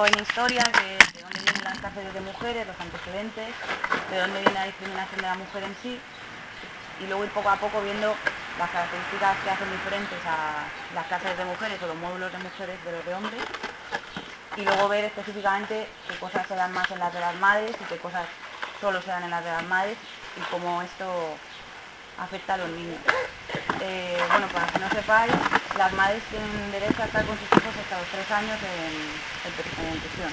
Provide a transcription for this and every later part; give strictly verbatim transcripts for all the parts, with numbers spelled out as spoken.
en historia, que, de dónde vienen las cárceles de mujeres, los antecedentes, de dónde viene la discriminación de la mujer en sí, y luego ir poco a poco viendo las características que hacen diferentes a las cárceles de mujeres o los módulos de mujeres de los de hombres, y luego ver específicamente qué cosas se dan más en las de las madres y qué cosas solo se dan en las de las madres y cómo esto afecta a los niños. Eh, bueno, para que no sepáis, las madres tienen derecho a estar con sus hijos hasta los tres años en, en, en prisión.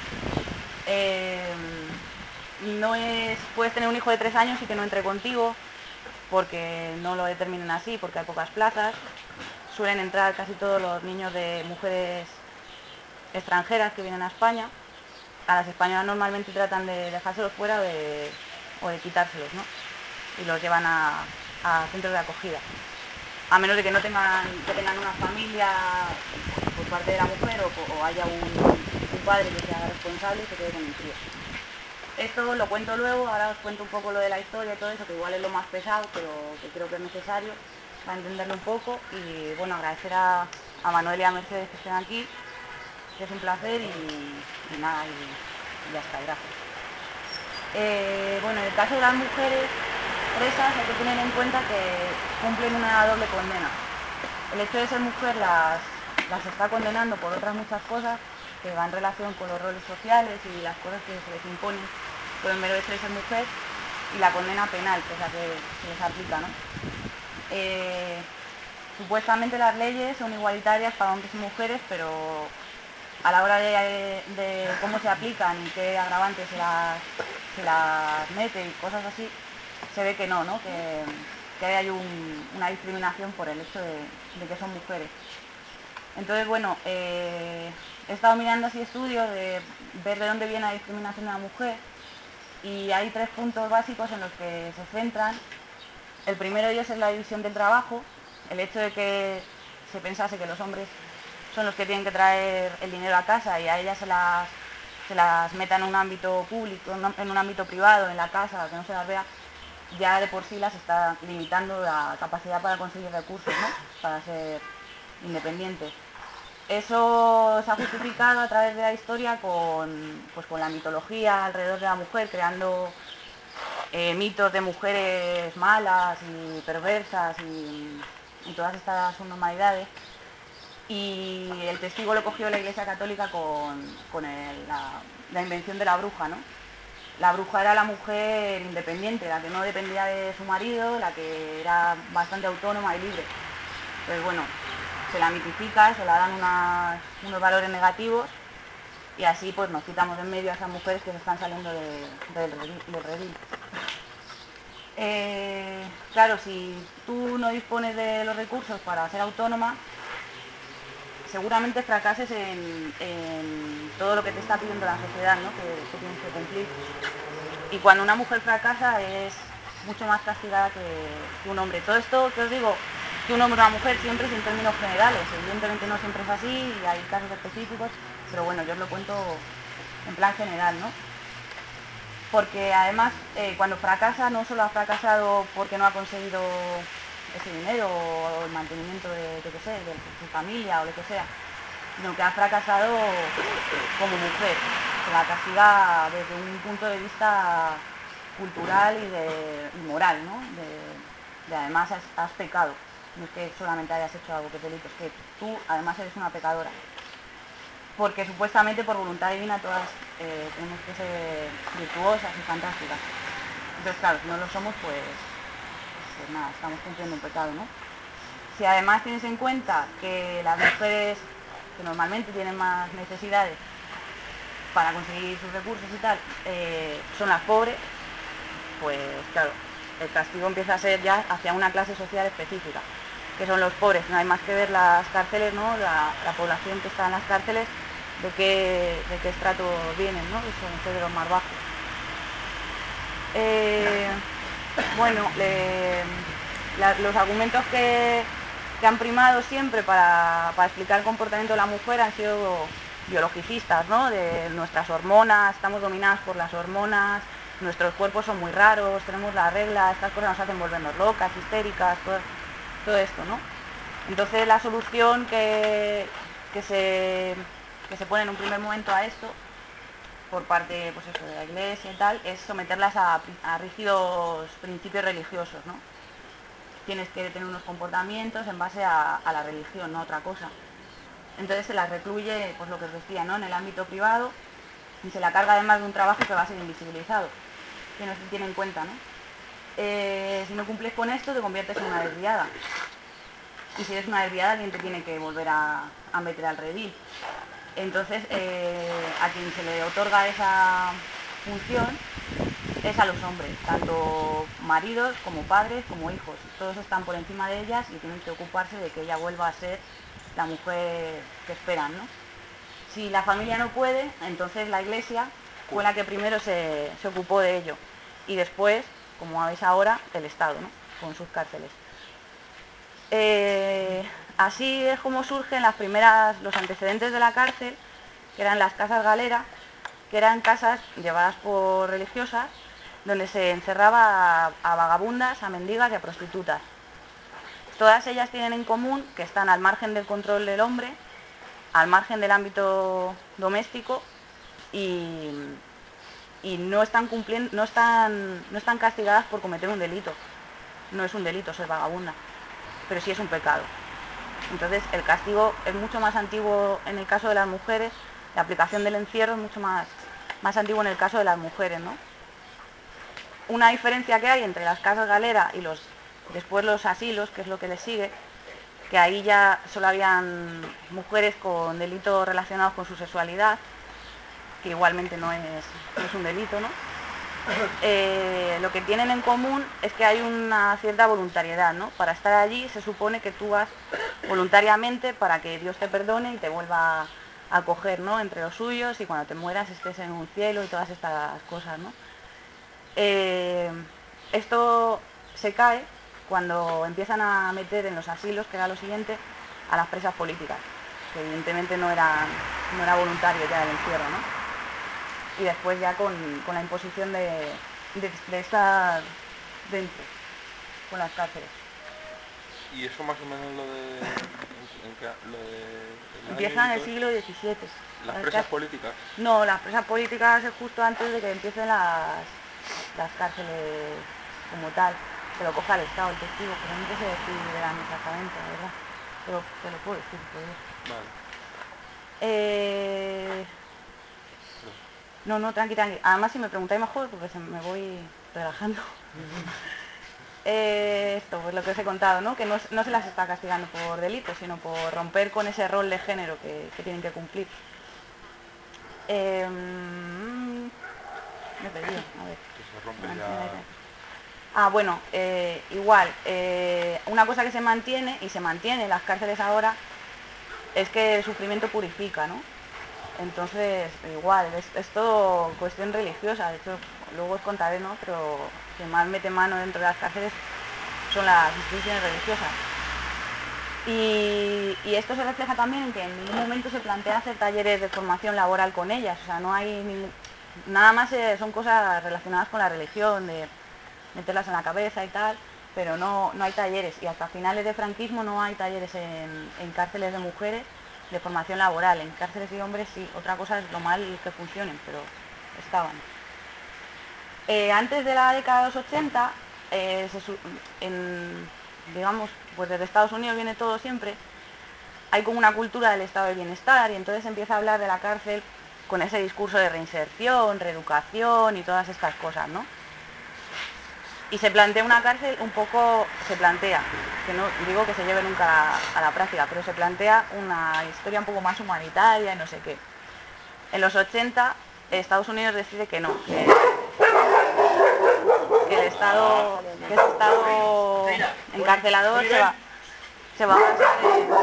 Eh, no es, puedes tener un hijo de tres años y que no entre contigo, porque no lo determinen así, porque hay pocas plazas. Suelen entrar casi todos los niños de mujeres extranjeras que vienen a España. A las españolas normalmente tratan de dejárselos fuera o de, o de quitárselos, ¿no? Y los llevan a, a centros de acogida. A menos de que no tengan, que tengan una familia por parte de la mujer o, o haya un, un padre que sea responsable y se quede con el crío. Esto lo cuento luego, ahora os cuento un poco lo de la historia y todo eso, que igual es lo más pesado, pero que creo que es necesario para entenderlo un poco. Y bueno, agradecer a, a Manuel y a Mercedes que estén aquí, que es un placer y, y nada, y, y ya está, gracias. Eh, bueno, en el caso de las mujeres presas hay que tener en cuenta que cumplen una doble condena. El hecho de ser mujer las, las está condenando por otras muchas cosas que van en relación con los roles sociales y las cosas que se les imponen por el mero hecho de ser mujer, y la condena penal, que es la que se les aplica, ¿no? Eh, supuestamente las leyes son igualitarias para hombres y mujeres, pero a la hora de, de cómo se aplican y qué agravantes se las, se las mete y cosas así, se ve que no, ¿no? Que, que hay un, una discriminación por el hecho de, de que son mujeres. Entonces, bueno, eh, he estado mirando así estudios de ver de dónde viene la discriminación de la mujer, y hay tres puntos básicos en los que se centran. El primero de ellos es la división del trabajo, el hecho de que se pensase que los hombres son los que tienen que traer el dinero a casa y a ellas se las, se las meta en un ámbito público, en un ámbito privado, en la casa, que no se las vea, ya de por sí las está limitando la capacidad para conseguir recursos, ¿no? Para ser independientes. Eso se ha justificado a través de la historia con, pues, con la mitología alrededor de la mujer, creando eh, mitos de mujeres malas y perversas y, y todas estas subnormalidades. Y el testigo lo cogió la Iglesia Católica con, con el, la, la invención de la bruja, ¿no? La bruja era la mujer independiente, la que no dependía de su marido, la que era bastante autónoma y libre. Pues bueno, se la mitifica, se la dan unas, unos valores negativos, y así pues nos quitamos en medio a esas mujeres que se están saliendo de, de, del redil. Eh, claro, si tú no dispones de los recursos para ser autónoma, seguramente fracases en, en todo lo que te está pidiendo la sociedad, ¿no? que, que tienes que cumplir. Y cuando una mujer fracasa es mucho más castigada que, que un hombre. Todo esto que os digo, que un hombre o una mujer siempre es en términos generales. Evidentemente no siempre es así y hay casos específicos, pero bueno, yo os lo cuento en plan general, ¿no? Porque además eh, cuando fracasa no solo ha fracasado porque no ha conseguido ese dinero o el mantenimiento de, de, qué sé, de su familia o lo que sea, sino que ha fracasado como mujer. Se la castiga desde un punto de vista cultural y, de, y moral, ¿no? De, de además has, has pecado. No es que solamente hayas hecho algo que es delito, es que tú además eres una pecadora. Porque supuestamente por voluntad divina todas eh, tenemos que ser virtuosas y fantásticas. Entonces, claro, si no lo somos, pues, pues nada, estamos cumpliendo un pecado, ¿no? Si además tienes en cuenta que las mujeres que normalmente tienen más necesidades para conseguir sus recursos y tal, eh, son las pobres, pues claro, el castigo empieza a ser ya hacia una clase social específica, que son los pobres. No hay más que ver las cárceles, ¿no? La, la población que está en las cárceles, de qué, de qué estratos vienen, ¿no? Suelen ser de los más bajos. Eh, bueno, le, la, los argumentos que, que han primado siempre para, para explicar el comportamiento de la mujer han sido biologicistas, ¿no? De nuestras hormonas, estamos dominadas por las hormonas, nuestros cuerpos son muy raros, tenemos la regla, estas cosas nos hacen volvernos locas, histéricas, todo, todo esto, ¿no? Entonces la solución que, que, se, que se pone en un primer momento a esto, por parte pues eso, de la Iglesia y tal, es someterlas a, a rígidos principios religiosos, ¿no? Tienes que tener unos comportamientos en base a, a la religión, no a otra cosa. Entonces se las recluye, pues lo que os decía, ¿no?, en el ámbito privado, y se la carga además de un trabajo que va a ser invisibilizado, que no se tiene en cuenta, ¿no? Eh, si no cumples con esto, te conviertes en una desviada. Y si eres una desviada, alguien te tiene que volver a, a meter al redil. Entonces, eh, a quien se le otorga esa función es a los hombres, tanto maridos como padres como hijos. Todos están por encima de ellas y tienen que ocuparse de que ella vuelva a ser la mujer que esperan, ¿no? Si la familia no puede, entonces la Iglesia fue la que primero se, se ocupó de ello. Y después, como veis ahora, el Estado, ¿no?, con sus cárceles. Eh, así es como surgen las primeras, los antecedentes de la cárcel, que eran las casas galeras, que eran casas llevadas por religiosas, donde se encerraba a, a vagabundas, a mendigas y a prostitutas. Todas ellas tienen en común que están al margen del control del hombre, al margen del ámbito doméstico y, y no están cumpliendo, no están, no están castigadas por cometer un delito. No es un delito ser vagabunda, pero sí es un pecado. Entonces el castigo es mucho más antiguo en el caso de las mujeres, la aplicación del encierro es mucho más, más antiguo en el caso de las mujeres, ¿no? Una diferencia que hay entre las casas galeras y los después los asilos, que es lo que les sigue, que ahí ya solo habían mujeres con delitos relacionados con su sexualidad, que igualmente no es, no es un delito, ¿no? Eh, lo que tienen en común es que hay una cierta voluntariedad, ¿no? Para estar allí se supone que tú vas voluntariamente para que Dios te perdone y te vuelva a acoger, ¿no?, entre los suyos, y cuando te mueras estés en un cielo y todas estas cosas, ¿no? Eh, esto se cae cuando empiezan a meter en los asilos, que era lo siguiente, a las presas políticas, que evidentemente no eran, no era voluntario ya el encierro, ¿no? Y después ya con, con la imposición de, de, de estar dentro, con las cárceles. ¿Y eso más o menos lo de, en, en, que- lo de el Empieza año y en el todo eso? siglo diecisiete. ¿Las Las presas cá- políticas? No, las presas políticas es justo antes de que empiecen las, las cárceles como tal. Que lo coja el Estado, el testigo, pero no te sé decir el año exactamente, la verdad. Pero te lo puedo decir, podría. Vale. Eh... Perdón. No, no, tranqui, tranqui. Además, si me preguntáis mejor, porque se me voy relajando. Eh, esto, pues lo que os he contado, ¿no? Que no, no se las está castigando por delitos, sino por romper con ese rol de género que, que tienen que cumplir. Eh, mm, me he perdido, a ver. Que se rompe ya. Ah, bueno, eh, igual, eh, una cosa que se mantiene, y se mantiene en las cárceles ahora, es que el sufrimiento purifica, ¿no? Entonces, igual, es, es todo cuestión religiosa. De hecho, luego os contaré, ¿no? Pero quien más mete mano dentro de las cárceles son las instituciones religiosas. Y, y esto se refleja también en que en ningún momento se plantea hacer talleres de formación laboral con ellas. O sea, no hay ningún, nada más eh, son cosas relacionadas con la religión, de meterlas en la cabeza y tal, pero no, no hay talleres. Y hasta finales de franquismo no hay talleres en, en cárceles de mujeres de formación laboral. En cárceles de hombres sí. Otra cosa es lo mal que funcionen, pero estaban. Eh, antes de la década de los ochenta, eh, se, en, digamos, pues desde Estados Unidos viene todo siempre, hay como una cultura del estado de bienestar, y entonces se empieza a hablar de la cárcel con ese discurso de reinserción, reeducación y todas estas cosas, ¿no? Y se plantea una cárcel un poco, se plantea, que no digo que se lleve nunca a la, a la práctica, pero se plantea una historia un poco más humanitaria y no sé qué. En los ochenta, Estados Unidos decide que no, que, que el Estado, que ese Estado encarcelador se va, se va a basar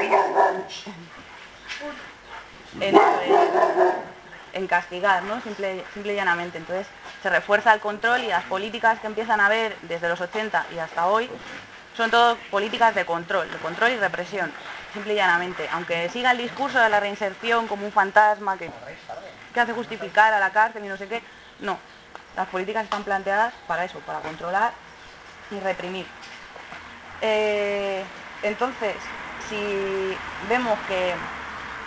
en, en, en castigar, ¿no? Simple, simple y llanamente. Entonces se refuerza el control, y las políticas que empiezan a haber desde los ochenta y hasta hoy son todo políticas de control, de control y represión, simple y llanamente. Aunque siga el discurso de la reinserción como un fantasma que, que hace justificar a la cárcel y no sé qué, no. Las políticas están planteadas para eso, para controlar y reprimir. Eh, entonces, si vemos que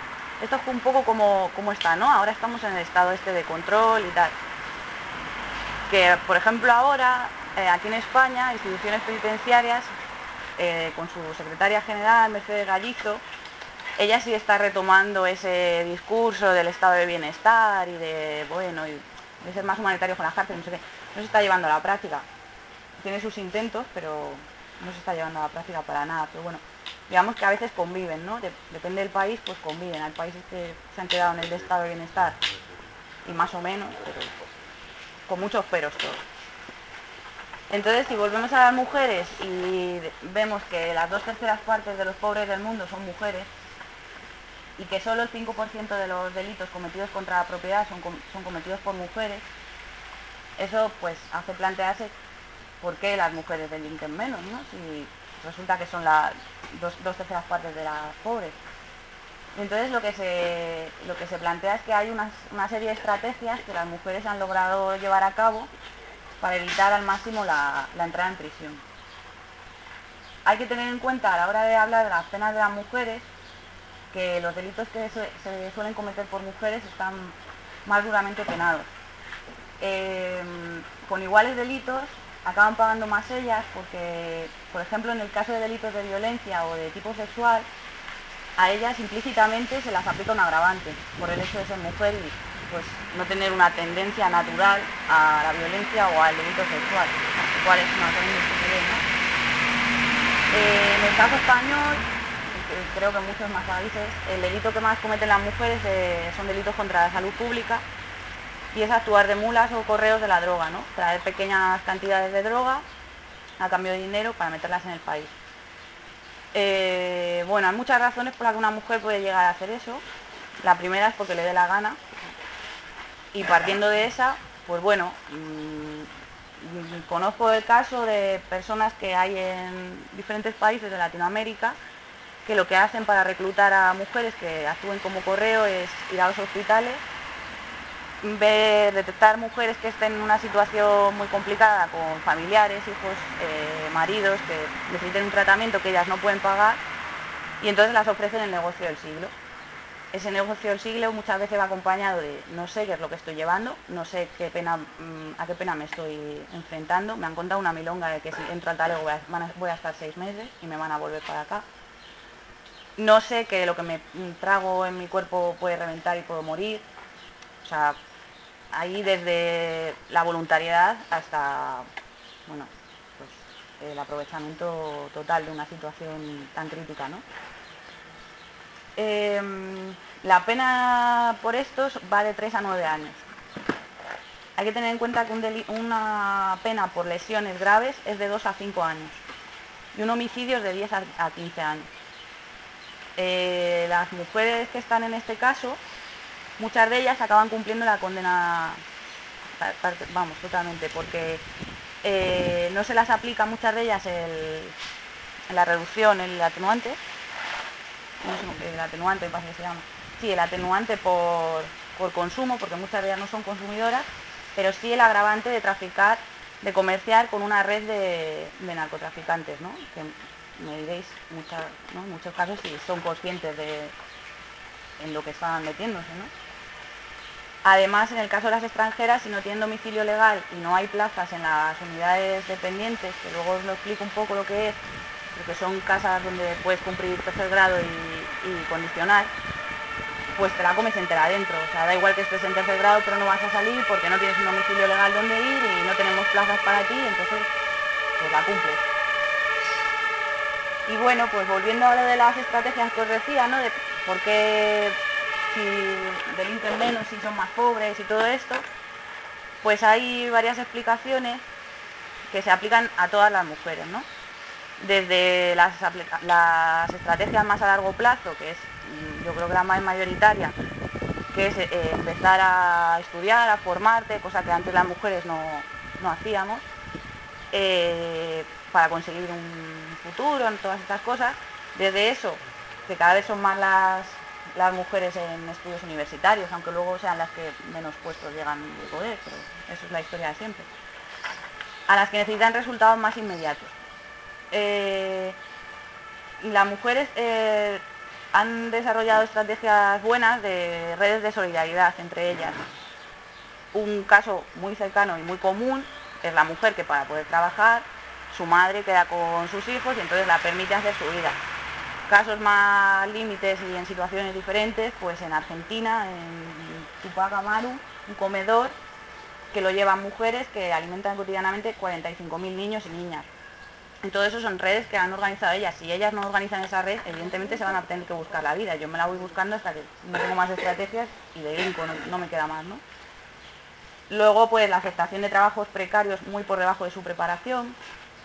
esto es un poco como, como está, ¿no? Ahora estamos en el estado este de control y tal. Que, por ejemplo, ahora, eh, aquí en España, instituciones penitenciarias, eh, con su secretaria general, Mercedes Gallizo, ella sí está retomando ese discurso del estado de bienestar y de, bueno, y de ser más humanitario con las cárceles, no sé qué. No se está llevando a la práctica. Tiene sus intentos, pero no se está llevando a la práctica para nada. Pero bueno, digamos que a veces conviven, ¿no? De- depende del país, pues conviven. Hay países que se han quedado en el estado de bienestar y más o menos, pero con muchos peros todos. Entonces, si volvemos a las mujeres y vemos que las dos terceras partes de los pobres del mundo son mujeres y que solo el cinco por ciento de los delitos cometidos contra la propiedad son, son cometidos por mujeres, eso pues hace plantearse por qué las mujeres delinquen menos, ¿no? Si resulta que son las dos, dos terceras partes de las pobres. Entonces lo que se, lo que se plantea es que hay unas, una serie de estrategias que las mujeres han logrado llevar a cabo para evitar al máximo la, la entrada en prisión. Hay que tener en cuenta a la hora de hablar de las penas de las mujeres que los delitos que se, se suelen cometer por mujeres están más duramente penados. Eh, con iguales delitos acaban pagando más ellas porque, por ejemplo, en el caso de delitos de violencia o de tipo sexual, a ellas implícitamente se las aplica un agravante por el hecho de ser mujer y pues no tener una tendencia natural a la violencia o al delito sexual, lo cual es una cosa indiscutible, ¿no? Eh, en el caso español, y creo que en muchos más países, el delito que más cometen las mujeres eh, son delitos contra la salud pública y es actuar de mulas o correos de la droga, ¿no? Traer pequeñas cantidades de droga a cambio de dinero para meterlas en el país. Eh, bueno, hay muchas razones por las que una mujer puede llegar a hacer eso. La primera es porque le dé la gana. Y partiendo de esa, pues bueno, mmm, conozco el caso de personas que hay en diferentes países de Latinoamérica que lo que hacen para reclutar a mujeres que actúen como correo es ir a los hospitales, ver, detectar mujeres que estén en una situación muy complicada con familiares, hijos, eh, maridos que necesiten un tratamiento que ellas no pueden pagar y entonces las ofrecen el negocio del siglo. Ese negocio del siglo muchas veces va acompañado de no sé qué es lo que estoy llevando, no sé qué pena, a qué pena me estoy enfrentando. Me han contado una milonga de que si entro al talego voy a, voy a estar seis meses y me van a volver para acá. No sé que lo que me trago en mi cuerpo puede reventar y puedo morir. O sea, ahí desde la voluntariedad hasta, bueno, pues el aprovechamiento total de una situación tan crítica, ¿no? Eh, la pena por estos va de tres a nueve años. Hay que tener en cuenta que un una pena por lesiones graves es de dos a cinco años y un homicidio es de diez a quince años. Eh, las mujeres que están en este caso, muchas de ellas acaban cumpliendo la condena, vamos, totalmente, porque eh, no se las aplica muchas de ellas el, la reducción, el atenuante, no sé, el atenuante me parece que se llama, sí, el atenuante por, por consumo, porque muchas de ellas no son consumidoras, pero sí el agravante de traficar, de comerciar con una red de, de narcotraficantes, ¿no? Que me diréis, muchas, ¿no? En muchos casos si son conscientes de en lo que están metiéndose, ¿no? Además, en el caso de las extranjeras, si no tienen domicilio legal y no hay plazas en las unidades dependientes, que luego os lo explico un poco lo que es, porque son casas donde puedes cumplir tercer grado y, y condicional, pues te la comes entera adentro. O sea, da igual que estés en tercer grado, pero no vas a salir porque no tienes un domicilio legal donde ir y no tenemos plazas para ti, entonces pues la cumples. Y bueno, pues volviendo a lo de las estrategias que os decía, ¿no? De por qué si delinquen menos, si son más pobres y todo esto, pues hay varias explicaciones que se aplican a todas las mujeres, ¿no? Desde las, las estrategias más a largo plazo, que es yo creo que la más mayoritaria, que es eh, empezar a estudiar, a formarte, cosa que antes las mujeres no, no hacíamos, eh, para conseguir un futuro, en todas estas cosas. Desde eso, que cada vez son más las, las mujeres en estudios universitarios, aunque luego sean las que menos puestos llegan de poder, pero eso es la historia de siempre. A las que necesitan resultados más inmediatos. Eh, las mujeres eh, han desarrollado estrategias buenas de redes de solidaridad entre ellas. Un caso muy cercano y muy común es la mujer que para poder trabajar, su madre queda con sus hijos y entonces la permite hacer su vida. Casos más límites y en situaciones diferentes, pues en Argentina, en Tupac Amaru, un comedor que lo llevan mujeres que alimentan cotidianamente cuarenta y cinco mil niños y niñas. Y todo eso son redes que han organizado ellas. Si ellas no organizan esa red, evidentemente se van a tener que buscar la vida. Yo me la voy buscando hasta que no tengo más estrategias y de brinco, no, no me queda más, ¿no? Luego, pues la aceptación de trabajos precarios muy por debajo de su preparación.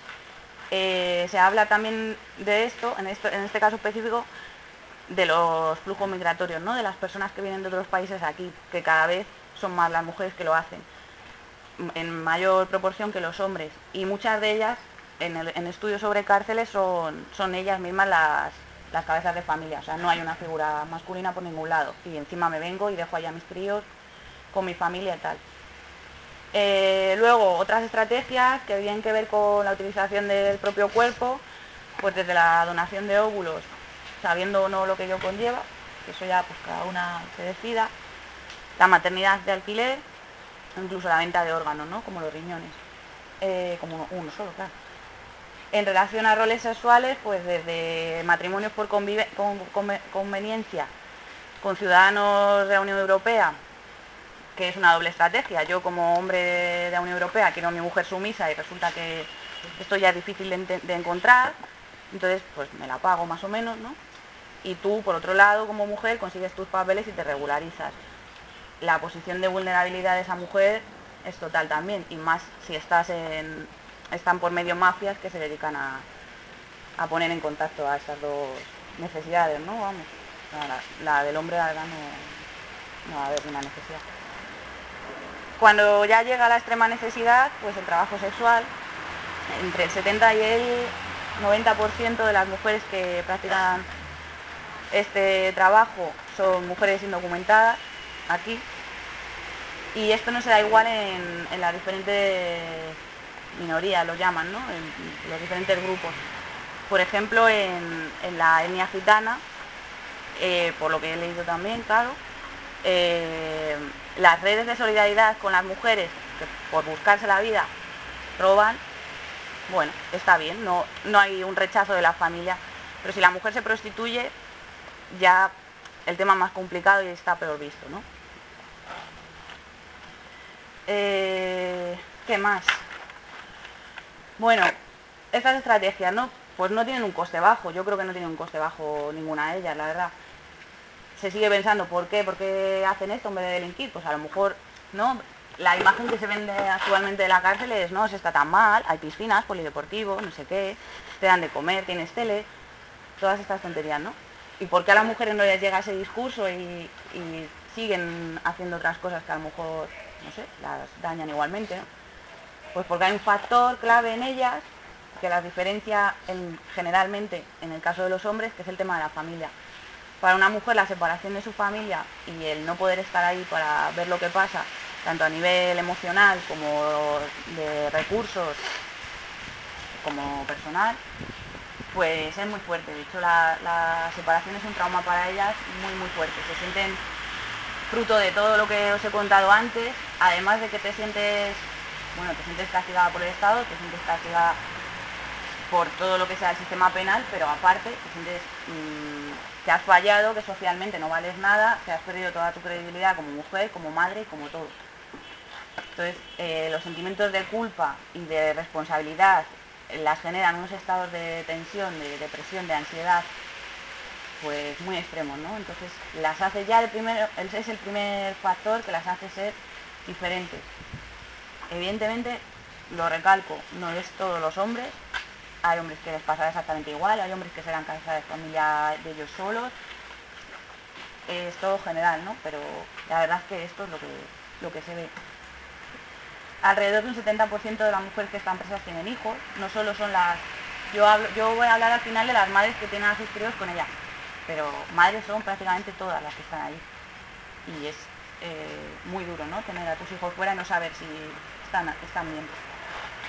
Eh, se habla también de esto, en, esto, en este caso específico, de los flujos migratorios, ¿no? De las personas que vienen de otros países aquí, que cada vez son más las mujeres que lo hacen, en mayor proporción que los hombres. Y muchas de ellas, en, el, en estudios sobre cárceles, son, son ellas mismas las, las cabezas de familia. O sea, no hay una figura masculina por ningún lado. Y encima me vengo y dejo allá a mis críos con mi familia y tal. Eh, luego, otras estrategias que tienen que ver con la utilización del propio cuerpo, pues desde la donación de óvulos, sabiendo o no lo que ello conlleva, que eso ya pues cada una se decida, la maternidad de alquiler, incluso la venta de órganos, ¿no? Como los riñones, eh, como uno, uno solo, claro. En relación a roles sexuales, pues desde matrimonios por convive, con, con, conveniencia con ciudadanos de la Unión Europea, que es una doble estrategia. Yo como hombre de la Unión Europea quiero a mi mujer sumisa y resulta que esto ya es difícil de, de encontrar, entonces pues me la pago más o menos, ¿no? Y tú, por otro lado, como mujer, consigues tus papeles y te regularizas. La posición de vulnerabilidad de esa mujer es total también, y más si estás en, están por medio mafias que se dedican a, a poner en contacto a estas dos necesidades, ¿no? Vamos, la, la del hombre, la verdad, no, no va a haber una necesidad. Cuando ya llega la extrema necesidad, pues el trabajo sexual, entre el setenta y el noventa por ciento de las mujeres que practican este trabajo son mujeres indocumentadas aquí, y esto no se da igual en, en las diferentes minorías, lo llaman, ¿no? En los diferentes grupos. Por ejemplo, en, en la etnia gitana, eh, por lo que he leído también, claro, eh, las redes de solidaridad con las mujeres que por buscarse la vida roban, bueno, está bien, no, no hay un rechazo de la familia, pero si la mujer se prostituye, ya el tema es más complicado y está peor visto, ¿no? Eh, ¿Qué más? Bueno, estas estrategias, ¿no? Pues no tienen un coste bajo, yo creo que no tienen un coste bajo ninguna de ellas, la verdad. Se sigue pensando, ¿por qué? ¿Por qué hacen esto en vez de delinquir? Pues a lo mejor, ¿no? La imagen que se vende actualmente de la cárcel es, no, se está tan mal, hay piscinas, polideportivos, no sé qué, te dan de comer, tienes tele, todas estas tonterías, ¿no? ¿Y por qué a las mujeres no les llega ese discurso y, y siguen haciendo otras cosas que a lo mejor, no sé, las dañan igualmente, ¿no? Pues porque hay un factor clave en ellas que las diferencia en, generalmente en el caso de los hombres, que es el tema de la familia. Para una mujer la separación de su familia y el no poder estar ahí para ver lo que pasa, tanto a nivel emocional como de recursos, como personal, pues es muy fuerte. De hecho, la, la separación es un trauma para ellas muy, muy fuerte. Se sienten fruto de todo lo que os he contado antes, además de que te sientes, bueno, te sientes castigada por el Estado, te sientes castigada por todo lo que sea el sistema penal, pero aparte te sientes mmm, que has fallado, que socialmente no vales nada, que has perdido toda tu credibilidad como mujer, como madre y como todo. Entonces, eh, los sentimientos de culpa y de responsabilidad eh, las generan unos estados de tensión, de depresión, de ansiedad, pues muy extremos, ¿no? Entonces, las hace ya el primer, es el primer factor que las hace ser diferentes. Evidentemente, lo recalco, no es todos los hombres, hay hombres que les pasará exactamente igual, hay hombres que serán cabeza de familia de ellos solos, es todo general, ¿no? Pero la verdad es que esto es lo que, lo que se ve. Alrededor de un setenta por ciento de las mujeres que están presas tienen hijos, no solo son las... Yo, hablo, yo voy a hablar al final de las madres que tienen a sus críos con ellas, pero madres son prácticamente todas las que están ahí. Y es eh, muy duro, ¿no? Tener a tus hijos fuera y no saber si están, están bien.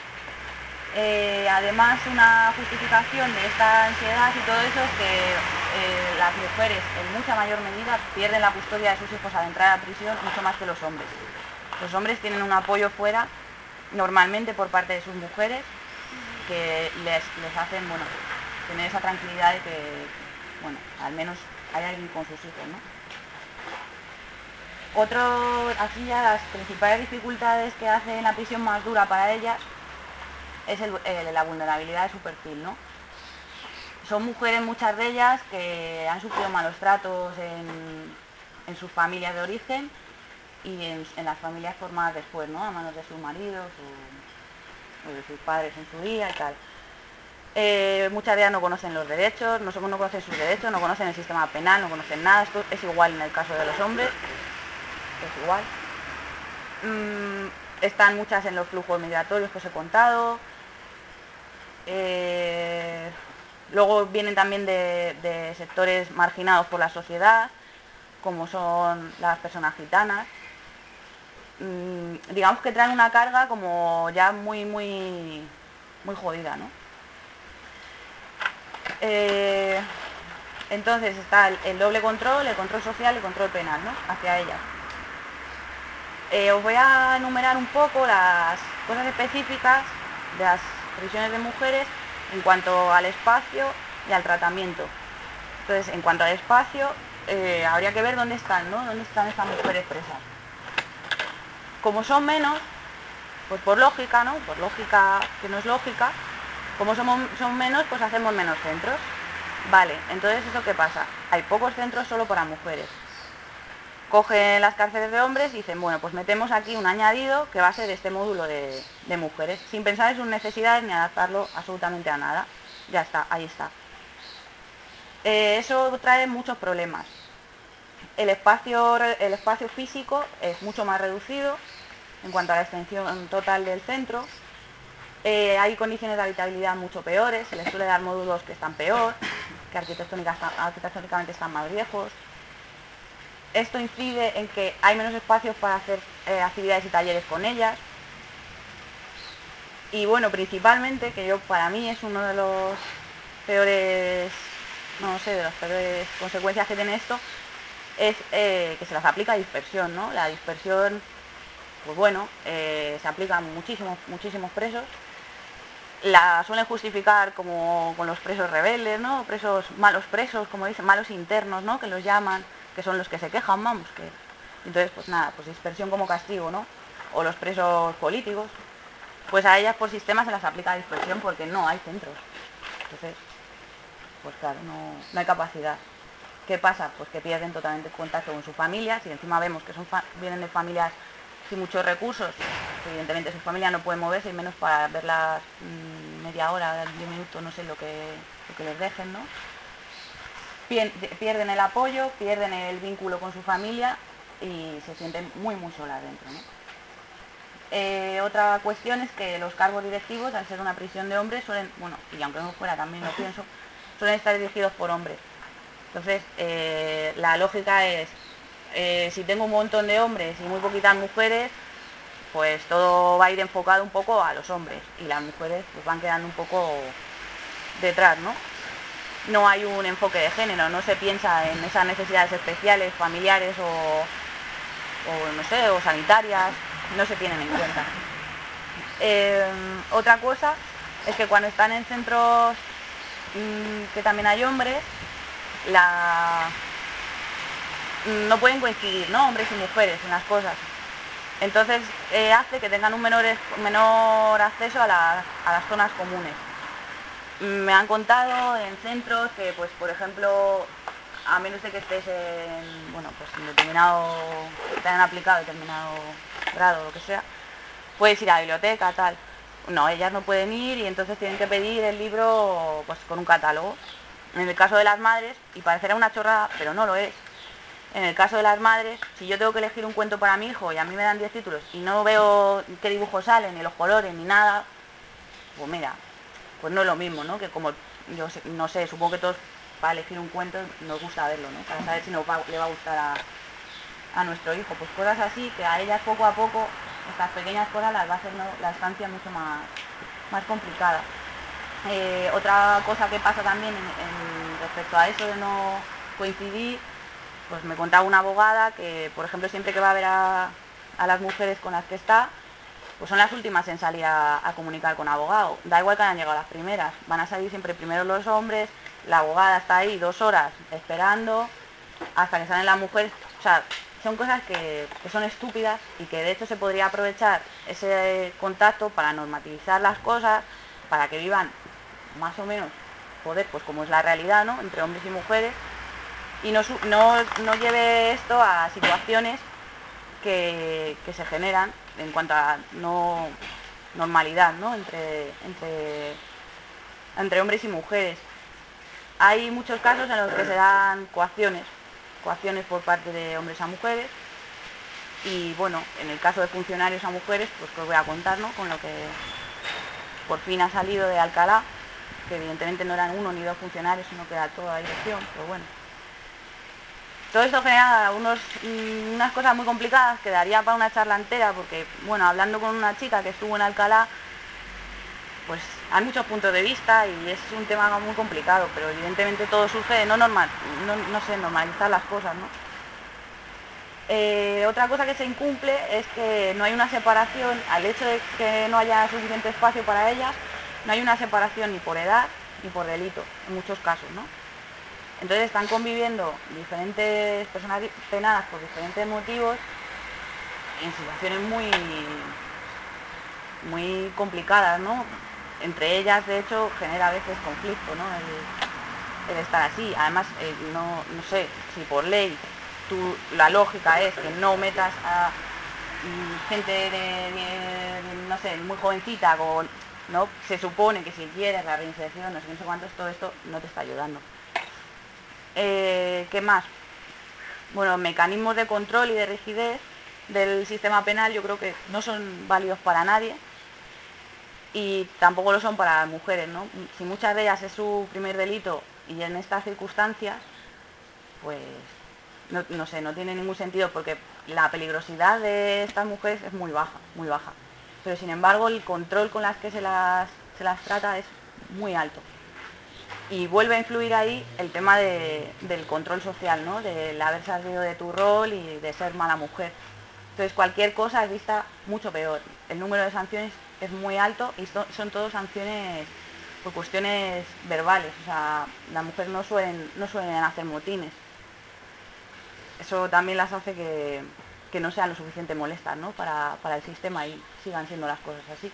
Eh, además, una justificación de esta ansiedad y todo eso es que eh, las mujeres en mucha mayor medida pierden la custodia de sus hijos al entrar a la prisión mucho más que los hombres. Los hombres tienen un apoyo fuera, normalmente por parte de sus mujeres, que les, les hacen, bueno, tener esa tranquilidad de que, bueno, al menos hay alguien con sus hijos, ¿no? Otro, aquí ya las principales dificultades que hacen la prisión más dura para ellas es el, el, la vulnerabilidad de su perfil, ¿no? Son mujeres, muchas de ellas, que han sufrido malos tratos en, en sus familias de origen y en, en las familias formadas después, ¿no? A manos de sus maridos o, o de sus padres en su día y tal. Eh, muchas de ellas no conocen los derechos, no, no conocen sus derechos, no conocen el sistema penal, no conocen nada. Esto es igual en el caso de los hombres, es igual. Mm, están muchas en los flujos migratorios que os he contado. Eh, luego vienen también de, de sectores marginados por la sociedad, como son las personas gitanas. Mm, digamos que traen una carga como ya muy, muy, muy jodida, ¿no? Eh, entonces está el, el doble control, el control social y el control penal, ¿no? Hacia ellas. Eh, os voy a enumerar un poco las cosas específicas de las prisiones de mujeres en cuanto al espacio y al tratamiento. Entonces, en cuanto al espacio, eh, habría que ver dónde están, ¿no? Dónde están estas mujeres presas. Como son menos, pues por lógica, ¿no? Por lógica que no es lógica, como somos, son menos, pues hacemos menos centros. Vale, entonces ¿eso qué pasa? Hay pocos centros solo para mujeres. Cogen las cárceles de hombres y dicen, bueno, pues metemos aquí un añadido que va a ser este módulo de, de mujeres, sin pensar en sus necesidades ni adaptarlo absolutamente a nada. Ya está, ahí está. Eh, eso trae muchos problemas. El espacio, el espacio físico es mucho más reducido en cuanto a la extensión total del centro. Eh, hay condiciones de habitabilidad mucho peores, se les suele dar módulos que están peor, que arquitectónicamente están más viejos. Esto incide en que hay menos espacios para hacer eh, actividades y talleres con ellas. Y bueno, principalmente, que yo para mí es uno de los peores, no sé, de las peores consecuencias que tiene esto, es eh, que se las aplica dispersión, ¿no? La dispersión, pues bueno, eh, se aplica a muchísimos, muchísimos presos. La suelen justificar como con los presos rebeldes, ¿no? Presos, malos presos, como dicen, malos internos, ¿no? Que los llaman, que son los que se quejan, vamos, que... Entonces, pues nada, pues dispersión como castigo, ¿no? O los presos políticos, pues a ellas por sistema se las aplica dispersión porque no hay centros. Entonces, pues claro, no, no hay capacidad. ¿Qué pasa? Pues que pierden totalmente contacto con su familia. Si encima vemos que son vienen de familias sin muchos recursos, evidentemente su familia no puede moverse, y menos para verlas mmm, media hora, diez minutos, no sé, lo que, lo que les dejen, ¿no? Pierden el apoyo, pierden el vínculo con su familia y se sienten muy, muy solas dentro, ¿no? Eh, otra cuestión es que los cargos directivos, al ser una prisión de hombres, suelen, bueno, y aunque no fuera también lo pienso, suelen estar dirigidos por hombres. Entonces, eh, la lógica es, eh, si tengo un montón de hombres y muy poquitas mujeres, pues todo va a ir enfocado un poco a los hombres y las mujeres pues van quedando un poco detrás, ¿no? No hay un enfoque de género, no se piensa en esas necesidades especiales, familiares o, o no sé, o sanitarias, no se tienen en cuenta. Eh, otra cosa es que cuando están en centros mmm, que también hay hombres, la... no pueden coincidir, ¿no? Hombres y mujeres en las cosas. Entonces eh, hace que tengan un menor, menor acceso a, la, a las zonas comunes. Me han contado en centros que, pues, por ejemplo, a menos de que estés en, bueno, pues en determinado, te han aplicado determinado grado o lo que sea, puedes ir a la biblioteca, tal. No, ellas no pueden ir y entonces tienen que pedir el libro, pues, con un catálogo. En el caso de las madres, y parecerá una chorrada, pero no lo es, en el caso de las madres, si yo tengo que elegir un cuento para mi hijo y a mí me dan diez títulos y no veo qué dibujos salen, ni los colores, ni nada, pues mira, pues no es lo mismo, ¿no? Que como, yo sé, no sé, supongo que todos para elegir un cuento nos gusta verlo, ¿no? Para saber si nos va, le va a gustar a, a nuestro hijo. Pues cosas así que a ellas poco a poco, estas pequeñas cosas las va haciendo la estancia mucho más, más complicada. Eh, otra cosa que pasa también en, en respecto a eso de no coincidir, pues me contaba una abogada que, por ejemplo, siempre que va a ver a, a las mujeres con las que está, pues son las últimas en salir a, a comunicar con abogado. Da igual que hayan llegado las primeras, van a salir siempre primero los hombres, la abogada está ahí dos horas esperando hasta que salen las mujeres. O sea, son cosas que, que son estúpidas y que de hecho se podría aprovechar ese contacto para normativizar las cosas, para que vivan más o menos, joder, pues como es la realidad, ¿no?, entre hombres y mujeres, y no, no, no lleve esto a situaciones que, que se generan en cuanto a no normalidad, ¿no?, entre, entre, entre hombres y mujeres. Hay muchos casos en los que se dan coacciones, coacciones por parte de hombres a mujeres, y bueno, en el caso de funcionarios a mujeres, pues que os voy a contar, ¿no?, con lo que por fin ha salido de Alcalá, que evidentemente no eran uno ni dos funcionarios, sino que era toda la dirección, pero bueno. Todo esto genera unos, unas cosas muy complicadas que daría para una charla entera, porque, bueno, hablando con una chica que estuvo en Alcalá, pues hay muchos puntos de vista y es un tema muy complicado, pero evidentemente todo surge de no, normal, no, no sé, normalizar las cosas, ¿no? Eh, otra cosa que se incumple es que no hay una separación, al hecho de que no haya suficiente espacio para ellas, no hay una separación ni por edad ni por delito, en muchos casos, ¿no? Entonces están conviviendo diferentes personas penadas por diferentes motivos en situaciones muy, muy complicadas, ¿no? Entre ellas, de hecho, genera a veces conflicto, ¿no?, el, el estar así. Además, eh, no, no sé, si por ley tú, la lógica es que no metas a mm, gente de, de, de, no sé, muy jovencita, con, ¿no?, se supone que si quieres la reinserción, no sé, no sé cuántos, todo esto no te está ayudando. Eh, ¿Qué más? Bueno, mecanismos de control y de rigidez del sistema penal yo creo que no son válidos para nadie y tampoco lo son para las mujeres, ¿no? Si muchas de ellas es su primer delito y en estas circunstancias, pues no, no sé, no tiene ningún sentido, porque la peligrosidad de estas mujeres es muy baja, muy baja. Pero sin embargo el control con las que se las, se las trata es muy alto. Y vuelve a influir ahí el tema de, del control social, ¿no?, del haber salido de tu rol y de ser mala mujer. Entonces cualquier cosa es vista mucho peor. El número de sanciones es muy alto y son, son todas sanciones por cuestiones verbales. O sea, las mujeres no suelen, no suelen hacer motines. Eso también las hace que, que no sean lo suficiente molestas, ¿no?, para, para el sistema y sigan siendo las cosas así.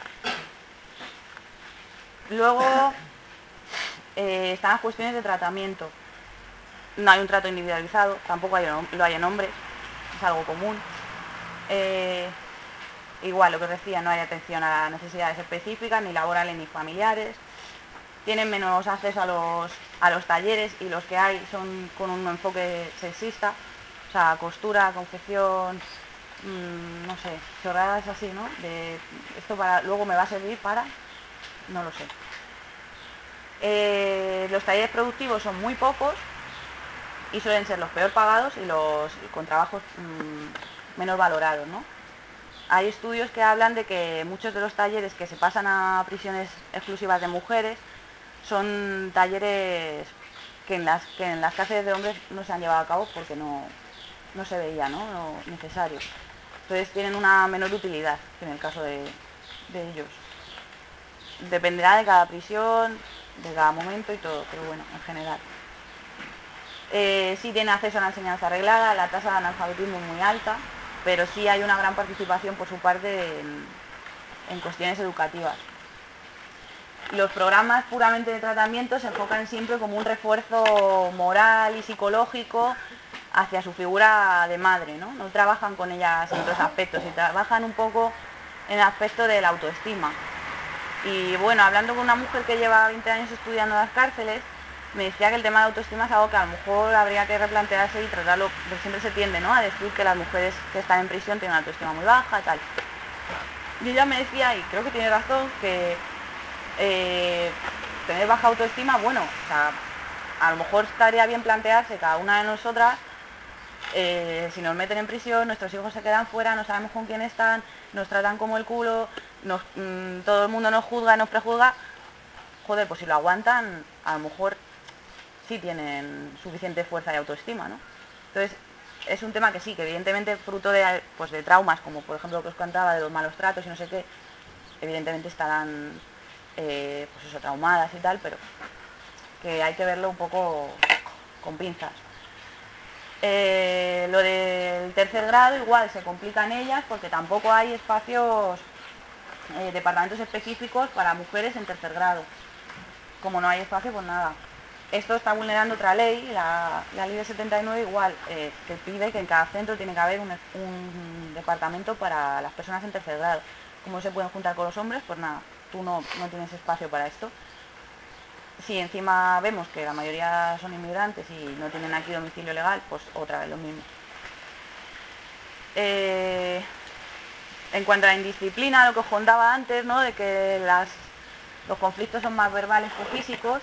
Luego eh, están las cuestiones de tratamiento. No hay un trato individualizado, tampoco hay, lo hay en hombres, es algo común. Eh, igual, lo que os decía, no hay atención a las necesidades específicas, ni laborales ni familiares. Tienen menos acceso a los, a los talleres y los que hay son con un enfoque sexista. O sea, costura, confección, mmm, no sé, chorradas así, ¿no? De esto para, luego me va a servir para, no lo sé. Eh, los talleres productivos son muy pocos y suelen ser los peor pagados y los con trabajos mmm, menos valorados, ¿no? Hay estudios que hablan de que muchos de los talleres que se pasan a prisiones exclusivas de mujeres son talleres que en las, que en las cárceles de hombres no se han llevado a cabo porque no, no se veía, ¿no?, lo necesario. Entonces tienen una menor utilidad que en el caso de, de ellos. Dependerá de cada prisión, de cada momento y todo, pero bueno, en general. Eh, sí tiene acceso a la enseñanza arreglada, la tasa de analfabetismo es muy alta, pero sí hay una gran participación por su parte en, en cuestiones educativas. Los programas puramente de tratamiento se enfocan siempre como un refuerzo moral y psicológico hacia su figura de madre, ¿no? No trabajan con ellas en otros aspectos y trabajan un poco en el aspecto de la autoestima. Y bueno, hablando con una mujer que lleva veinte años estudiando en las cárceles, me decía que el tema de autoestima es algo que a lo mejor habría que replantearse y tratarlo, porque siempre se tiende, ¿no?, a decir que las mujeres que están en prisión tienen una autoestima muy baja, tal. Y ella me decía, y creo que tiene razón, que eh, tener baja autoestima, bueno, o sea, a lo mejor estaría bien plantearse cada una de nosotras, eh, si nos meten en prisión, nuestros hijos se quedan fuera, no sabemos con quién están, nos tratan como el culo, nos, mmm, todo el mundo nos juzga, nos prejuzga. Joder, pues si lo aguantan, a lo mejor sí tienen suficiente fuerza y autoestima, ¿no? Entonces, es un tema que sí, que evidentemente fruto de, pues, de traumas, como por ejemplo lo que os contaba de los malos tratos y no sé qué, evidentemente estarán eh, pues eso, traumadas y tal, pero que hay que verlo un poco con pinzas. Eh, lo del tercer grado igual se complican ellas porque tampoco hay espacios, eh, departamentos específicos para mujeres en tercer grado. Como no hay espacio, pues nada. Esto está vulnerando otra ley, la, la ley del setenta y nueve igual, eh, que pide que en cada centro tiene que haber un, un departamento para las personas en tercer grado. Como no se pueden juntar con los hombres, pues nada, tú no, no tienes espacio para esto. Si encima vemos que la mayoría son inmigrantes y no tienen aquí domicilio legal, pues otra vez lo mismo. Eh, en cuanto a la indisciplina, lo que os contaba antes, ¿no? De que las, los conflictos son más verbales que físicos,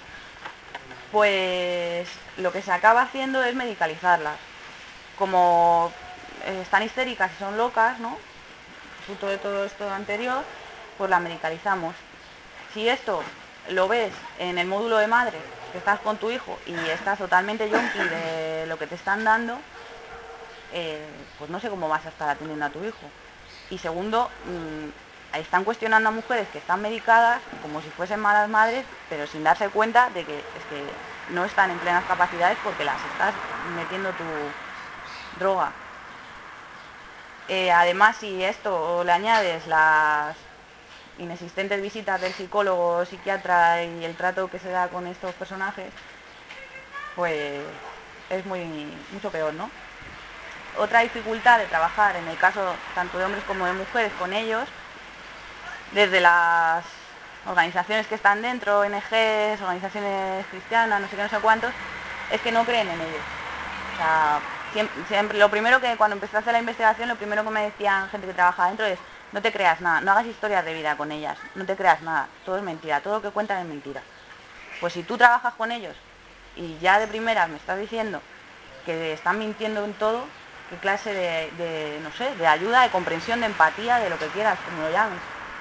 pues lo que se acaba haciendo es medicalizarlas. Como eh, están histéricas y son locas, ¿no? Fruto de todo esto anterior, pues las medicalizamos. Si esto lo ves en el módulo de madre, que estás con tu hijo y estás totalmente yonki de lo que te están dando, eh, pues no sé cómo vas a estar atendiendo a tu hijo. Y segundo, mmm, están cuestionando a mujeres que están medicadas como si fuesen malas madres, pero sin darse cuenta de que es que no están en plenas capacidades porque las estás metiendo tu droga. Eh, además, si esto le añades las inexistentes visitas del psicólogo o psiquiatra y el trato que se da con estos personajes, pues es muy mucho peor, ¿no? Otra dificultad de trabajar en el caso tanto de hombres como de mujeres con ellos, desde las organizaciones que están dentro, O N Ges, organizaciones cristianas, no sé qué, no sé cuántos, es que no creen en ellos. O sea, siempre, siempre, lo primero que cuando empecé a hacer la investigación, lo primero que me decían gente que trabaja dentro es: no te creas nada, no hagas historias de vida con ellas, no te creas nada, todo es mentira, todo lo que cuentan es mentira. Pues si tú trabajas con ellos y ya de primeras me estás diciendo que están mintiendo en todo, qué clase de, de, no sé, de ayuda, de comprensión, de empatía, de lo que quieras, como lo llames.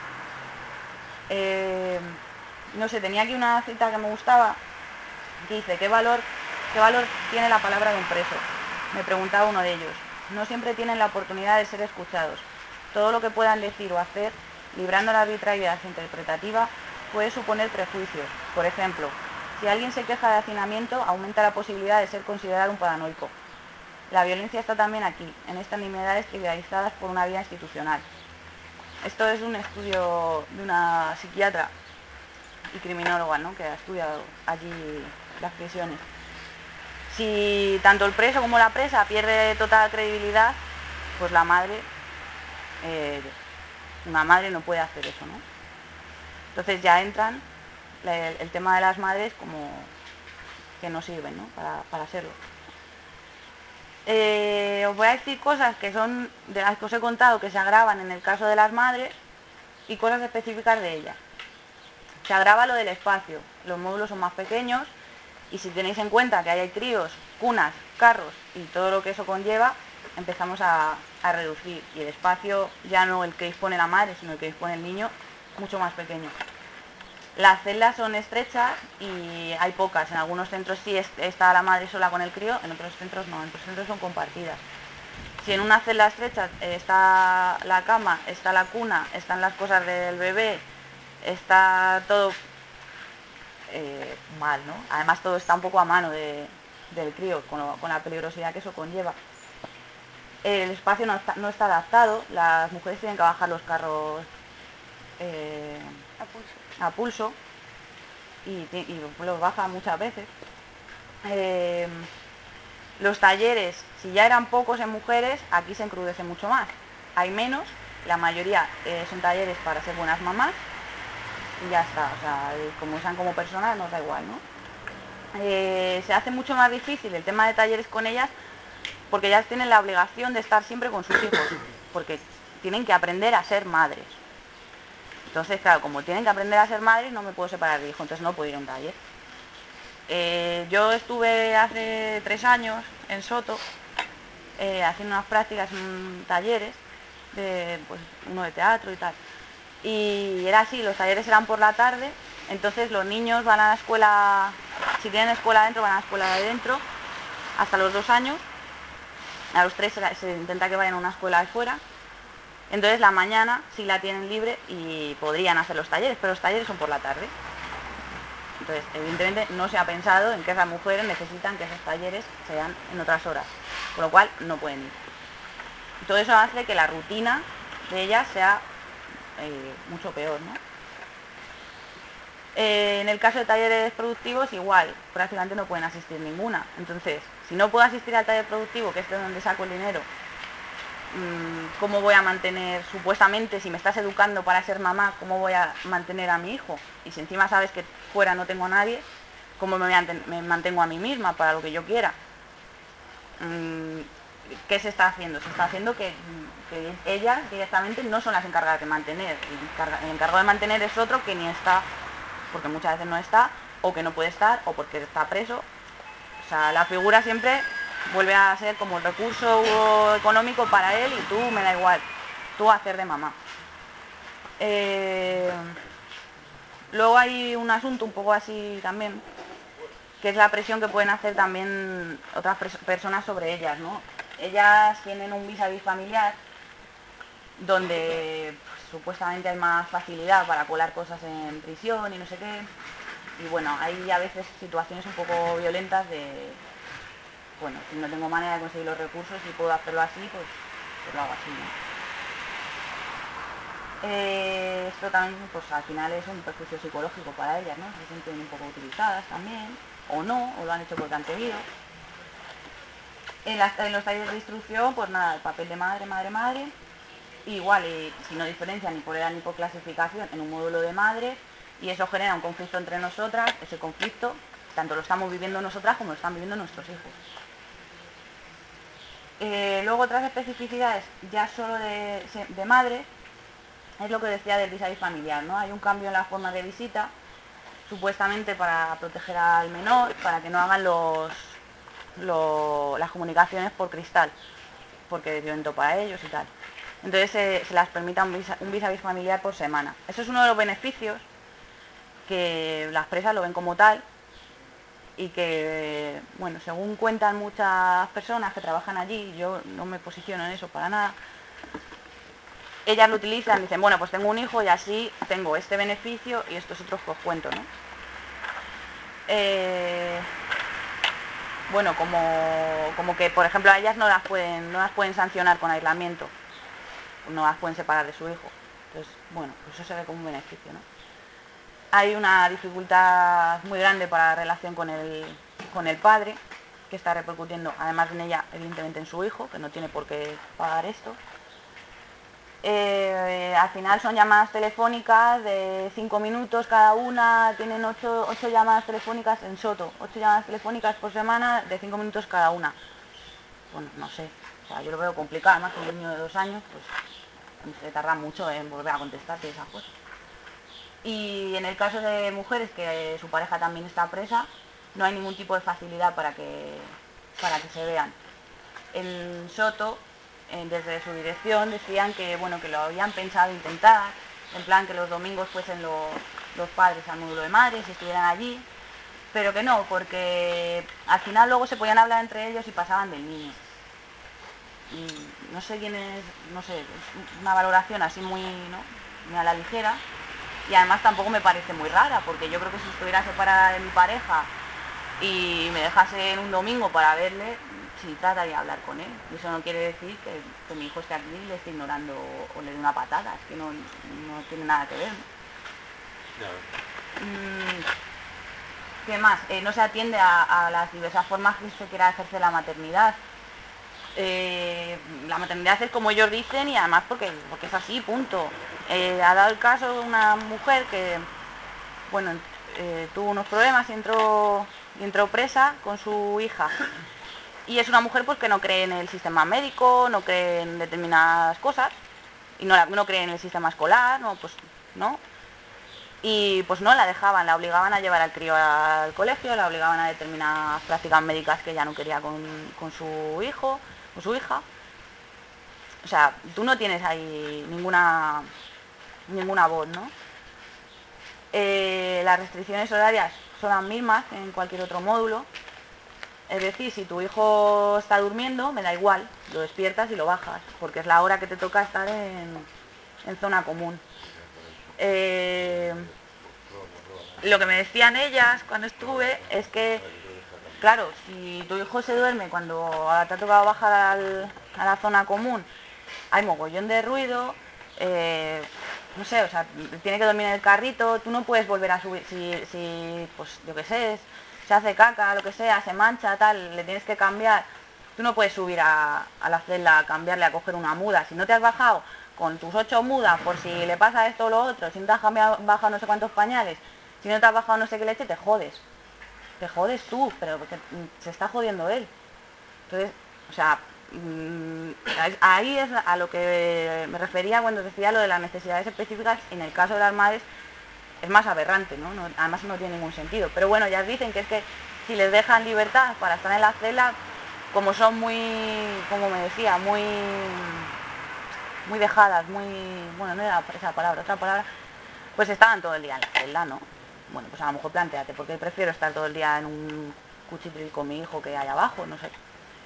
Eh, no sé, tenía aquí una cita que me gustaba, que dice: ¿qué valor, qué valor tiene la palabra de un preso? Me preguntaba uno de ellos. No siempre tienen la oportunidad de ser escuchados. Todo lo que puedan decir o hacer, librando la arbitrariedad interpretativa, puede suponer prejuicios. Por ejemplo, si alguien se queja de hacinamiento, aumenta la posibilidad de ser considerado un paranoico. La violencia está también aquí, en estas nimiedades trivializadas por una vida institucional. Esto es un estudio de una psiquiatra y criminóloga, ¿no?, que ha estudiado allí las prisiones. Si tanto el preso como la presa pierde total credibilidad, pues la madre, eh, una madre no puede hacer eso, ¿no? Entonces ya entran el, el tema de las madres como que no sirven, ¿no?, para, para serlo. Eh, os voy a decir cosas que son de las que os he contado que se agravan en el caso de las madres y cosas específicas de ellas. Se agrava lo del espacio, los módulos son más pequeños y si tenéis en cuenta que ahí hay críos, cunas, carros y todo lo que eso conlleva, empezamos a, a reducir y el espacio ya no el que dispone la madre, sino el que dispone el niño, mucho más pequeño. Las celdas son estrechas y hay pocas, en algunos centros sí está la madre sola con el crío, en otros centros no, en otros centros son compartidas. Si en una celda estrecha está la cama, está la cuna, están las cosas del bebé, está todo eh, mal, ¿no? Además todo está un poco a mano de, del crío, con, lo, con la peligrosidad que eso conlleva. El espacio no está, no está adaptado, las mujeres tienen que bajar los carros eh, A pulso. a pulso y, y los bajan muchas veces. Eh, los talleres, si ya eran pocos en mujeres, aquí se encrudece mucho más. Hay menos, la mayoría eh, son talleres para ser buenas mamás y ya está, o sea, como sean como personas nos da igual, ¿no? Eh, se hace mucho más difícil el tema de talleres con ellas porque ellas tienen la obligación de estar siempre con sus hijos, porque tienen que aprender a ser madres. Entonces, claro, como tienen que aprender a ser madres, no me puedo separar de hijo, entonces no puedo ir a un taller. Eh, yo estuve hace tres años en Soto eh, haciendo unas prácticas en talleres, de, pues, uno de teatro y tal. Y era así, los talleres eran por la tarde, entonces los niños van a la escuela si tienen escuela adentro, van a la escuela de adentro hasta los dos años. A los tres se, se intenta que vayan a una escuela de fuera. Entonces la mañana sí la tienen libre y podrían hacer los talleres, pero los talleres son por la tarde. Entonces, evidentemente no se ha pensado en que esas mujeres necesitan que esos talleres sean en otras horas, con lo cual no pueden ir. Todo eso hace que la rutina de ellas sea eh, mucho peor, ¿no? Eh, en el caso de talleres productivos, igual, prácticamente no pueden asistir ninguna. Entonces, si no puedo asistir al taller productivo, que es de donde saco el dinero, ¿cómo voy a mantener, supuestamente, si me estás educando para ser mamá, cómo voy a mantener a mi hijo? Y si encima sabes que fuera no tengo a nadie, ¿cómo me, me mantengo a mí misma para lo que yo quiera? ¿Qué se está haciendo? Se está haciendo que, que ellas directamente no son las encargadas de mantener. El, encarga, el encargado de mantener es otro que ni está, porque muchas veces no está, o que no puede estar, o porque está preso. O sea, la figura siempre vuelve a ser como el recurso económico para él y tú me da igual, tú a hacer de mamá. Eh, luego hay un asunto un poco así también, que es la presión que pueden hacer también otras personas sobre ellas, ¿no? Ellas tienen un vis a vis familiar donde pues, supuestamente hay más facilidad para colar cosas en prisión y no sé qué. Y bueno, hay a veces situaciones un poco violentas de, bueno, si no tengo manera de conseguir los recursos y puedo hacerlo así, pues, pues lo hago así, ¿no? Eh, esto también, pues al final es un perjuicio psicológico para ellas, ¿no? Se sienten un poco utilizadas también, o no, o lo han hecho porque han querido. En, las, en los talleres de instrucción, pues nada, el papel de madre, madre, madre. Igual, y si no diferencian ni por edad ni por clasificación, en un módulo de madre, y eso genera un conflicto entre nosotras. Ese conflicto, tanto lo estamos viviendo nosotras como lo están viviendo nuestros hijos. Eh, luego otras especificidades, ya solo de, de madre, es lo que decía del vis a vis familiar, ¿no? Hay un cambio en la forma de visita, supuestamente para proteger al menor, para que no hagan los, los, las comunicaciones por cristal, porque es violento para ellos y tal. Entonces eh, se las permita un vis, un vis a vis familiar por semana. Eso es uno de los beneficios que las presas lo ven como tal y que, bueno, según cuentan muchas personas que trabajan allí, yo no me posiciono en eso para nada, ellas lo utilizan, dicen, bueno, pues tengo un hijo y así tengo este beneficio y estos otros que os cuento, ¿no? Eh, bueno, como, como que, por ejemplo, a ellas no las pueden, no las pueden sancionar con aislamiento, no las pueden separar de su hijo. Entonces, bueno, pues eso se ve como un beneficio, ¿no? Hay una dificultad muy grande para la relación con el, con el padre, que está repercutiendo, además en ella, evidentemente en su hijo, que no tiene por qué pagar esto. Eh, al final son llamadas telefónicas de cinco minutos cada una, tienen ocho, ocho llamadas telefónicas en Soto, ocho llamadas telefónicas por semana de cinco minutos cada una. Bueno, no sé, o sea, yo lo veo complicado, además que un niño de dos años, pues se tarda mucho en volver a contestarte esas cosas. Y en el caso de mujeres que su pareja también está presa, no hay ningún tipo de facilidad para que, para que se vean. En Soto, eh, desde su dirección, decían que, bueno, que lo habían pensado intentar, en plan que los domingos fuesen los, los padres al módulo de madres y estuvieran allí, pero que no, porque al final luego se podían hablar entre ellos y pasaban del niño. Y no sé quién es, no sé, es una valoración así muy, ¿no?, muy a la ligera. Y además tampoco me parece muy rara, porque yo creo que si estuviera separada de mi pareja y me dejase en un domingo para verle, sí trataría de hablar con él. Y eso no quiere decir que, que mi hijo esté aquí y le esté ignorando o le dé una patada, es que no, no tiene nada que ver, ¿no? Mm, ¿qué más? Eh, no se atiende a, a las diversas formas que se quiera ejercer la maternidad. Eh, la maternidad es como ellos dicen y además porque, porque es así, punto. Eh, ha dado el caso de una mujer que, bueno, eh, tuvo unos problemas y entró, y entró presa con su hija. Y es una mujer pues que no cree en el sistema médico, no cree en determinadas cosas, y no, no cree en el sistema escolar, no, pues no. Y pues no la dejaban, la obligaban a llevar al crío al colegio, la obligaban a determinadas prácticas médicas que ella no quería con, con su hijo, con su hija. O sea, tú no tienes ahí ninguna, ninguna voz, ¿no? Eh, las restricciones horarias son las mismas que en cualquier otro módulo. Es decir, si tu hijo está durmiendo, me da igual, lo despiertas y lo bajas, porque es la hora que te toca estar en, en zona común. Eh, lo que me decían ellas cuando estuve es que, claro, si tu hijo se duerme cuando te ha tocado bajar al, a la zona común, hay mogollón de ruido, eh, no sé, o sea, tiene que dormir en el carrito, tú no puedes volver a subir, si, si pues yo qué sé, se hace caca, lo que sea, se mancha, tal, le tienes que cambiar, tú no puedes subir a, a la celda a cambiarle, a coger una muda, si no te has bajado con tus ocho mudas por si le pasa esto o lo otro, si no te has cambiado, bajado no sé cuántos pañales, si no te has bajado no sé qué leche, te jodes, te jodes tú, pero porque se está jodiendo él. Entonces, o sea, ahí es a lo que me refería cuando decía lo de las necesidades específicas. En el caso de las madres es más aberrante, ¿no? No, además no tiene ningún sentido. Pero bueno, ya dicen que es que si les dejan libertad para estar en la celda, como son muy, como me decía, muy muy dejadas, muy, bueno, no era esa palabra, otra palabra, pues estaban todo el día en la celda, ¿no? Bueno, pues a lo mejor planteate, porque prefiero estar todo el día en un cuchitril con mi hijo que hay abajo, no sé.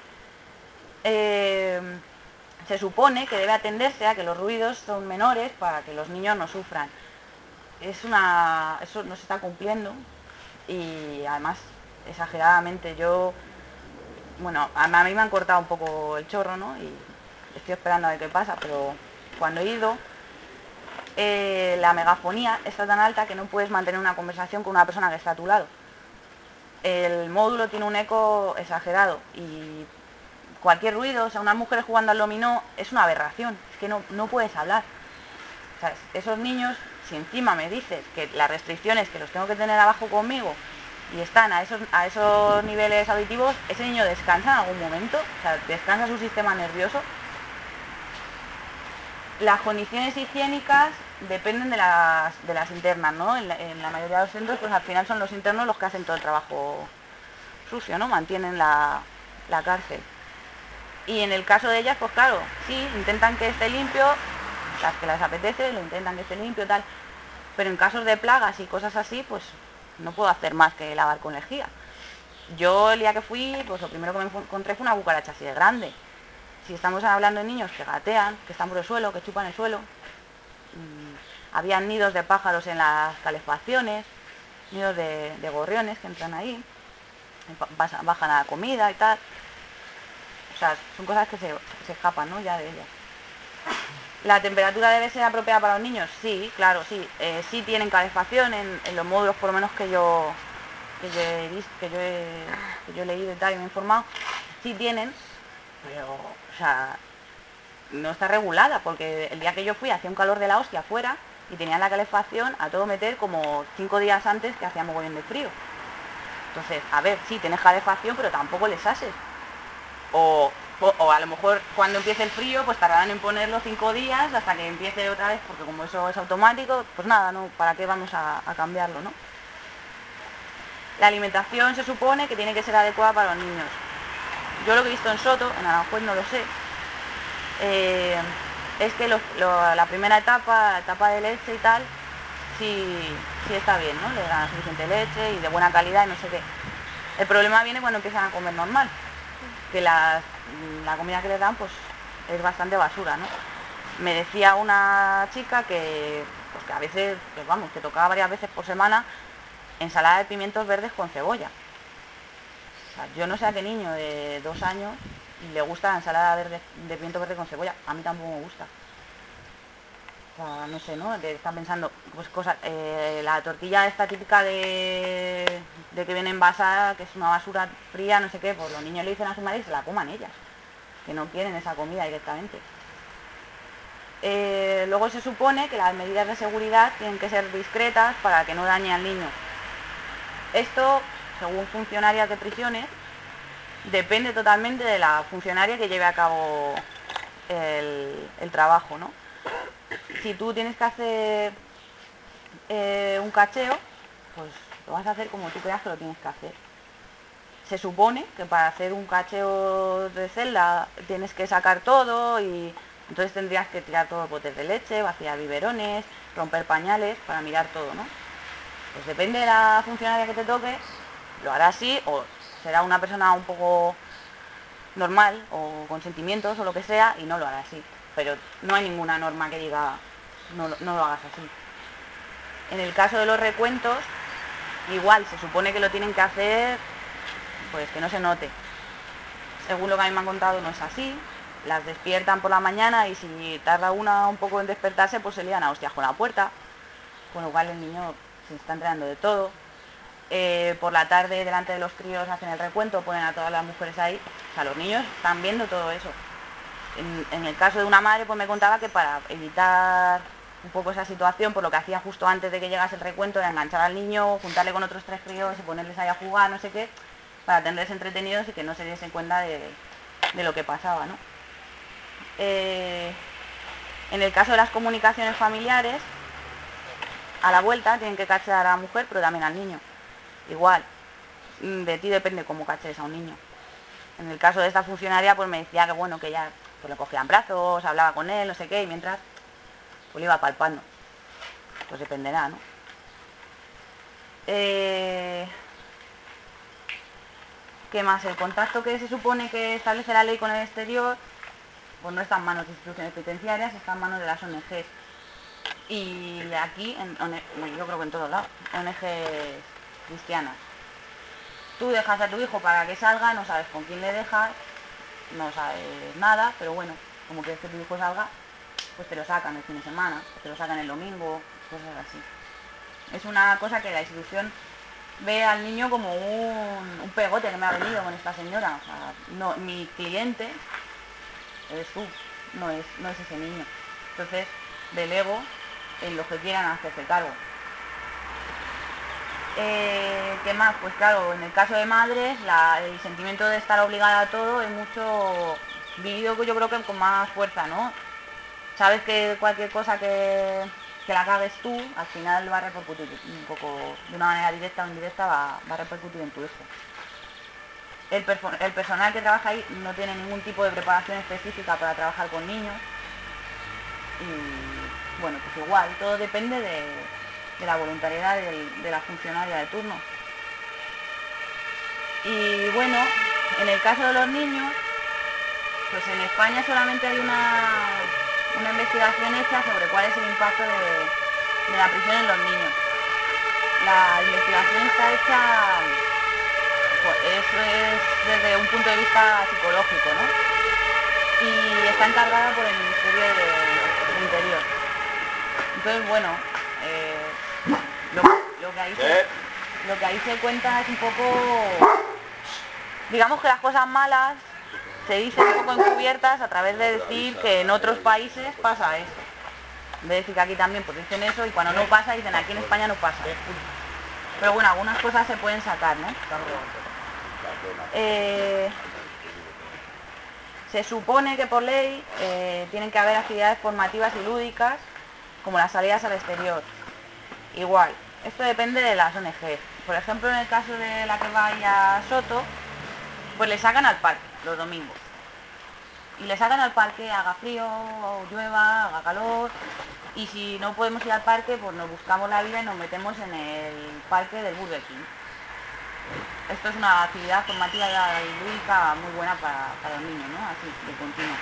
Eh, se supone que debe atenderse a que los ruidos son menores para que los niños no sufran. Es una, eso no se está cumpliendo y además exageradamente. Yo, bueno, a mí me han cortado un poco el chorro, ¿no? Y estoy esperando a ver qué pasa, pero cuando he ido, eh, la megafonía está tan alta que no puedes mantener una conversación con una persona que está a tu lado. El módulo tiene un eco exagerado y cualquier ruido, o sea, una mujer jugando al dominó es una aberración, es que no, no puedes hablar. O sea, esos niños, si encima me dices que las restricciones que los tengo que tener abajo conmigo y están a esos, a esos niveles auditivos, ese niño descansa en algún momento, o sea, descansa su sistema nervioso. Las condiciones higiénicas dependen de las, de las internas, ¿no? En la, en la mayoría de los centros, pues al final son los internos los que hacen todo el trabajo sucio, ¿no? Mantienen la, la cárcel. Y en el caso de ellas, pues claro, sí, intentan que esté limpio, las que les apetece, lo intentan que esté limpio, tal. Pero en casos de plagas y cosas así, pues no puedo hacer más que lavar con lejía. Yo el día que fui, pues lo primero que me encontré fue una cucaracha así de grande. Si estamos hablando de niños que gatean, que están por el suelo, que chupan el suelo, mmm, habían nidos de pájaros en las calefacciones, nidos de, de gorriones que entran ahí, bajan a la comida y tal. O sea, son cosas que se, se escapan, ¿no? Ya de ellas. ¿La temperatura debe ser apropiada para los niños? Sí, claro, sí. Eh, sí tienen calefacción en, en los módulos, por lo menos que yo, que yo he visto, que yo he, que yo he leído y tal, y me he informado. Sí tienen, pero, o sea, no está regulada, porque el día que yo fui hacía un calor de la hostia afuera y tenían la calefacción a todo meter como cinco días antes que hacía mogollón de frío. Entonces, a ver, sí, tienes calefacción, pero tampoco les haces. O, o, o a lo mejor cuando empiece el frío, pues tardarán en ponerlo cinco días hasta que empiece otra vez, porque como eso es automático, pues nada, ¿no? ¿Para qué vamos a, a cambiarlo, no? La alimentación se supone que tiene que ser adecuada para los niños. Yo lo que he visto en Soto, en Aranjuez no lo sé, eh, es que lo, lo, la primera etapa, la etapa de leche y tal, sí, sí está bien, ¿no? Le dan suficiente leche y de buena calidad y no sé qué. El problema viene cuando empiezan a comer normal, que la, la comida que les dan pues es bastante basura, ¿no? Me decía una chica que, pues, que a veces, que vamos, que tocaba varias veces por semana ensalada de pimientos verdes con cebolla. O sea, yo no sé a qué niño de dos años le gusta la ensalada verde, de pimiento verde con cebolla. A mí tampoco me gusta. O sea, no sé, ¿no? De estar pensando, pues cosas, eh, la tortilla esta típica de, de que viene envasada, que es una basura fría, no sé qué, pues los niños le dicen a su madre y se la coman ellas, que no quieren esa comida directamente. Eh, luego se supone que las medidas de seguridad tienen que ser discretas para que no dañe al niño. Esto, según funcionarias de prisiones, depende totalmente de la funcionaria que lleve a cabo el, el trabajo, ¿no? Si tú tienes que hacer eh, un cacheo, pues lo vas a hacer como tú creas que lo tienes que hacer. Se supone que para hacer un cacheo de celda tienes que sacar todo y entonces tendrías que tirar todos los botes de leche, vaciar biberones, romper pañales para mirar todo, ¿no? Pues depende de la funcionaria que te toque, lo hará así, o será una persona un poco normal, o con sentimientos, o lo que sea, y no lo hará así. Pero no hay ninguna norma que diga, no, no lo hagas así. En el caso de los recuentos, igual, se supone que lo tienen que hacer, pues que no se note. Según lo que a mí me han contado, no es así. Las despiertan por la mañana y si tarda una un poco en despertarse, pues se lían a hostias con la puerta. Con lo cual el niño se está enterando de todo. Eh, por la tarde, delante de los críos, hacen el recuento, ponen a todas las mujeres ahí. O sea, los niños están viendo todo eso. En, en el caso de una madre, pues me contaba que para evitar un poco esa situación, por lo que hacía justo antes de que llegase el recuento, era enganchar al niño, juntarle con otros tres críos y ponerles ahí a jugar, no sé qué, para tenerles entretenidos y que no se diesen cuenta de, de lo que pasaba, ¿no? Eh, en el caso de las comunicaciones familiares, a la vuelta tienen que cachar a la mujer, pero también al niño. Igual, de ti depende cómo caches a un niño. En el caso de esta funcionaria, pues me decía que bueno, que ella pues le cogía en brazos, hablaba con él, no sé qué, y mientras pues le iba palpando. Pues dependerá, ¿no? Eh, ¿Qué más? El contacto que se supone que establece la ley con el exterior, pues no está en manos de instituciones penitenciarias, está en manos de las O N Ges. Y aquí, en, bueno, yo creo que en todos lados, O N Ges cristianas. Tú dejas a tu hijo para que salga, no sabes con quién le dejas, no sabes nada, pero bueno, como quieres que tu hijo salga, pues te lo sacan el fin de semana, te lo sacan el domingo, cosas así. Es una cosa que la institución ve al niño como un, un pegote que me ha venido con esta señora. O sea, no, mi cliente eres tú, no es, no es ese niño. Entonces, delego en los que quieran hacerse cargo. Eh, ¿Qué más? Pues claro, en el caso de madres, la, el sentimiento de estar obligada a todo es mucho vivido, yo creo que con más fuerza, ¿no? Sabes que cualquier cosa que, que la cagues tú, al final va a repercutir un poco, de una manera directa o indirecta, va, va a repercutir en tu hijo. El, el personal que trabaja ahí no tiene ningún tipo de preparación específica para trabajar con niños. Y bueno, pues igual, todo depende de, de la voluntariedad de, de la funcionaria de turno. Y bueno, en el caso de los niños, pues en España solamente hay una, una investigación hecha sobre cuál es el impacto de, de la prisión en los niños. La investigación está hecha, pues eso es desde un punto de vista psicológico, ¿no? Y está encargada por el Ministerio de, de Interior. Entonces, bueno, eh, lo, lo, que ahí se, lo que ahí se cuenta es un poco, digamos que las cosas malas se dicen un poco encubiertas a través de decir que en otros países pasa eso. En vez de decir que aquí también pues dicen eso y cuando no pasa dicen aquí en España no pasa. Pero bueno, algunas cosas se pueden sacar, ¿no? Eh, se supone que por ley eh, tienen que haber actividades formativas y lúdicas como las salidas al exterior. Igual, esto depende de las O N G. Por ejemplo, en el caso de la que vaya a Soto, pues le sacan al parque los domingos. Y le sacan al parque, haga frío, o llueva, haga calor. Y si no podemos ir al parque, pues nos buscamos la vida y nos metemos en el parque del Burger King. Esto es una actividad formativa y lúdica muy buena para, para los niños, ¿no? Así, de continuo.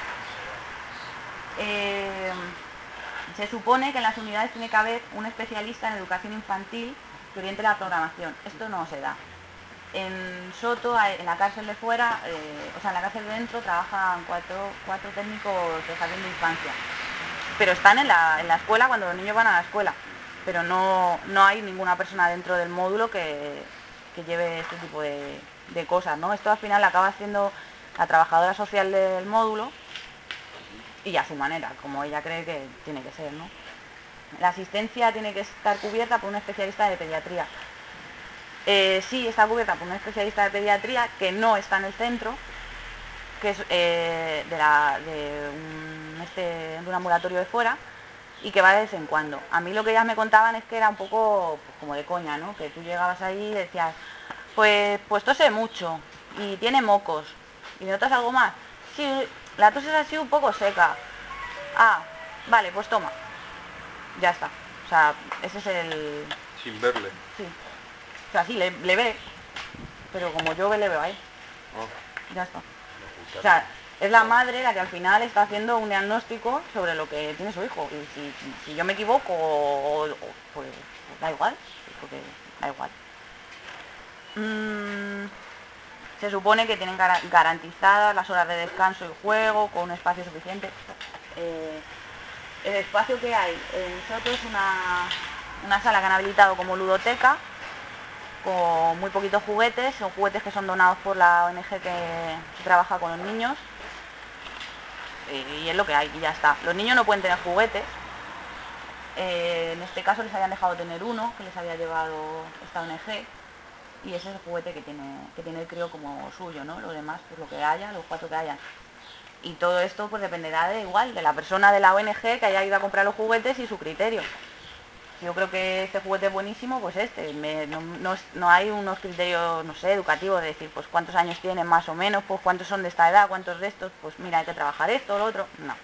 Eh, se supone que en las unidades tiene que haber un especialista en educación infantil que oriente la programación. Esto no se da. En Soto, en la cárcel de fuera, eh, o sea, en la cárcel de dentro trabajan cuatro, cuatro técnicos de jardín de infancia. Pero están en la, en la escuela cuando los niños van a la escuela. Pero no, no hay ninguna persona dentro del módulo que, que lleve este tipo de, de cosas, ¿no? Esto al final acaba haciendo la trabajadora social del módulo y a su manera, como ella cree que tiene que ser, ¿no? La asistencia tiene que estar cubierta por un especialista de pediatría. Eh, sí, está cubierta por un especialista de pediatría que no está en el centro, que es eh, de, la, de, un, este, de un ambulatorio de fuera y que va de vez en cuando. A mí lo que ellas me contaban es que era un poco pues, como de coña, ¿no? Que tú llegabas ahí y decías, pues, pues tose mucho y tiene mocos. ¿Y notas algo más? Sí, la tos es así un poco seca. Ah, vale, pues toma. Ya está. O sea, ese es el, Sin verle. Sí. O sea, sí, le, le ve, pero como yo le veo a él. Oh. Ya está. O sea, es la madre la que al final está haciendo un diagnóstico sobre lo que tiene su hijo. Y si, si yo me equivoco, o, o, pues, pues da igual, porque da igual. Mm, se supone que tienen gar garantizadas las horas de descanso y juego, con un espacio suficiente. Eh, el espacio que hay en Soto es una, una sala que han habilitado como ludoteca, con muy poquitos juguetes, son juguetes que son donados por la O N G que trabaja con los niños, y es lo que hay, y ya está. Los niños no pueden tener juguetes, eh, en este caso les habían dejado tener uno, que les había llevado esta O N G, y ese es el juguete que tiene, que tiene el crío como suyo, ¿no? Lo demás, pues lo que haya, los cuatro que hayan. Y todo esto pues dependerá de igual, de la persona de la O N G que haya ido a comprar los juguetes y su criterio. Si yo creo que este juguete es buenísimo, pues este. Me, no, no, no hay unos criterios, no sé, educativos, de decir, pues cuántos años tienen más o menos, pues cuántos son de esta edad, cuántos de estos, pues mira, hay que trabajar esto, lo otro. No.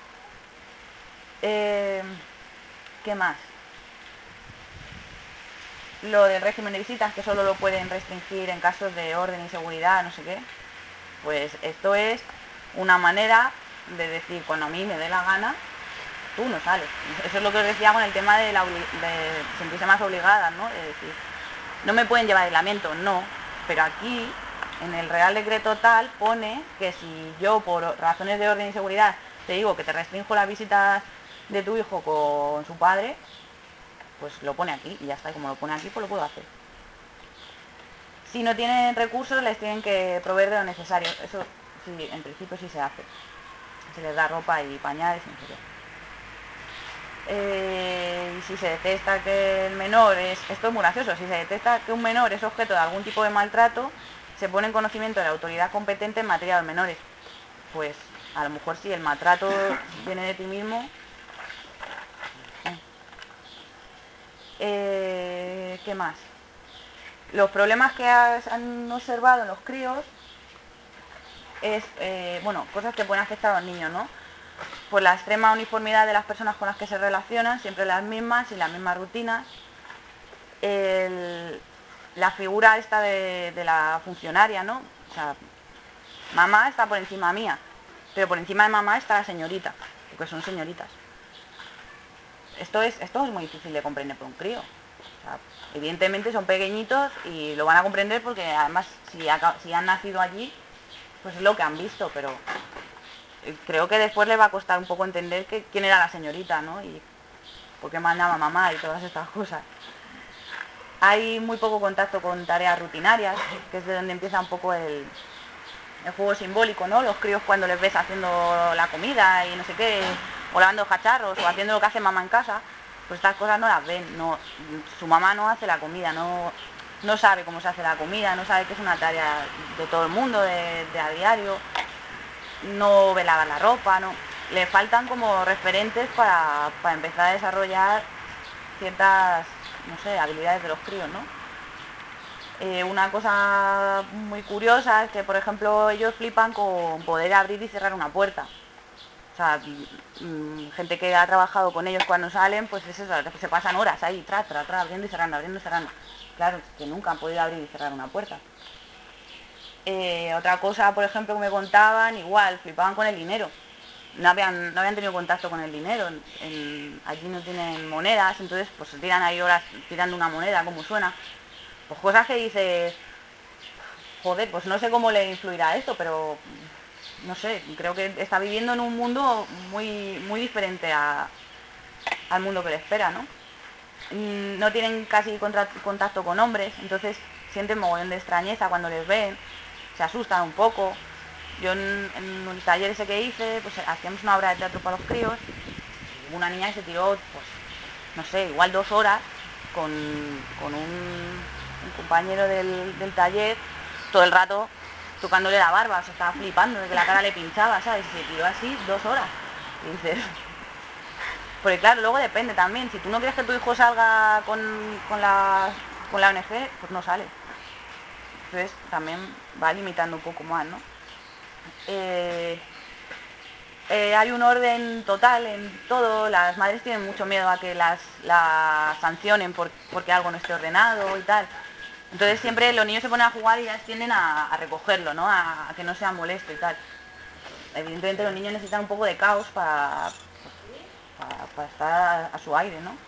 Eh, ¿Qué más? Lo del régimen de visitas, que solo lo pueden restringir en casos de orden y seguridad, no sé qué. Pues esto es una manera de decir, cuando a mí me dé la gana, tú no sales. Eso es lo que os decía con el tema de, la de sentirse más obligadas, ¿no? De decir, no me pueden llevar aislamiento, no. Pero aquí, en el Real Decreto tal, pone que si yo, por razones de orden y seguridad, te digo que te restringo las visitas de tu hijo con su padre, pues lo pone aquí, y ya está. Y como lo pone aquí, pues lo puedo hacer. Si no tienen recursos, les tienen que proveer de lo necesario. Eso, sí, en principio sí se hace. Se les da ropa y pañales y no sé qué. Eh, y si se detecta que el menor es, esto es muy gracioso, si se detecta que un menor es objeto de algún tipo de maltrato, se pone en conocimiento de la autoridad competente en materia de menores. Pues a lo mejor si el maltrato viene de ti mismo. Eh, ¿Qué más? Los problemas que has, han observado en los críos es, eh, bueno, cosas que pueden afectar a los niños, ¿no? Pues la extrema uniformidad de las personas con las que se relacionan, siempre las mismas y las mismas rutinas. El, la figura esta de, de la funcionaria, ¿no? O sea, mamá está por encima mía, pero por encima de mamá está la señorita, porque son señoritas. Esto es, esto es muy difícil de comprender por un crío. O sea, evidentemente son pequeñitos y lo van a comprender porque además si, si han nacido allí, pues es lo que han visto, pero creo que después les va a costar un poco entender que, quién era la señorita, ¿no? Y por qué mandaba mamá y todas estas cosas. Hay muy poco contacto con tareas rutinarias, que es de donde empieza un poco el, el juego simbólico, ¿no? Los críos cuando les ves haciendo la comida y no sé qué, o lavando cacharros, o haciendo lo que hace mamá en casa, pues estas cosas no las ven. No, su mamá no hace la comida, no, no sabe cómo se hace la comida, no sabe que es una tarea de todo el mundo, de, de a diario, no ve lavar la ropa, no. Le faltan como referentes para, para empezar a desarrollar ciertas, no sé, habilidades de los críos, ¿no? Eh, una cosa muy curiosa es que, por ejemplo, ellos flipan con poder abrir y cerrar una puerta. O sea, mmm, gente que ha trabajado con ellos cuando salen, pues es eso, se pasan horas ahí, tra, tra, tra, abriendo y cerrando, abriendo y cerrando. Claro, es que nunca han podido abrir y cerrar una puerta. Eh, otra cosa, por ejemplo, que me contaban, igual, flipaban con el dinero. No habían, no habían tenido contacto con el dinero. En, en, allí no tienen monedas, entonces pues se tiran ahí horas tirando una moneda, como suena. Pues cosas que dices, joder, pues no sé cómo le influirá esto, pero no sé, creo que está viviendo en un mundo muy, muy diferente a, al mundo que le espera, ¿no? No tienen casi contra, contacto con hombres, entonces sienten mogollón de extrañeza cuando les ven, se asustan un poco. Yo en, en el taller ese que hice, pues hacíamos una obra de teatro para los críos, y una niña que se tiró, pues, no sé, igual dos horas con, con un, un compañero del, del taller, todo el rato tocándole la barba, o sea, estaba flipando de que la cara le pinchaba, ¿sabes? Y se tiró así dos horas. Y dices, porque claro, luego depende también, si tú no quieres que tu hijo salga con, con, la, con la O N G, pues no sale. Entonces también va limitando un poco más, ¿no? Eh, eh, hay un orden total en todo, las madres tienen mucho miedo a que las, las sancionen por, porque algo no esté ordenado y tal. Entonces siempre los niños se ponen a jugar y ellas tienden a, a recogerlo, ¿no? A, a que no sea molesto y tal. Evidentemente los niños necesitan un poco de caos para, para, para estar a, a su aire, ¿no?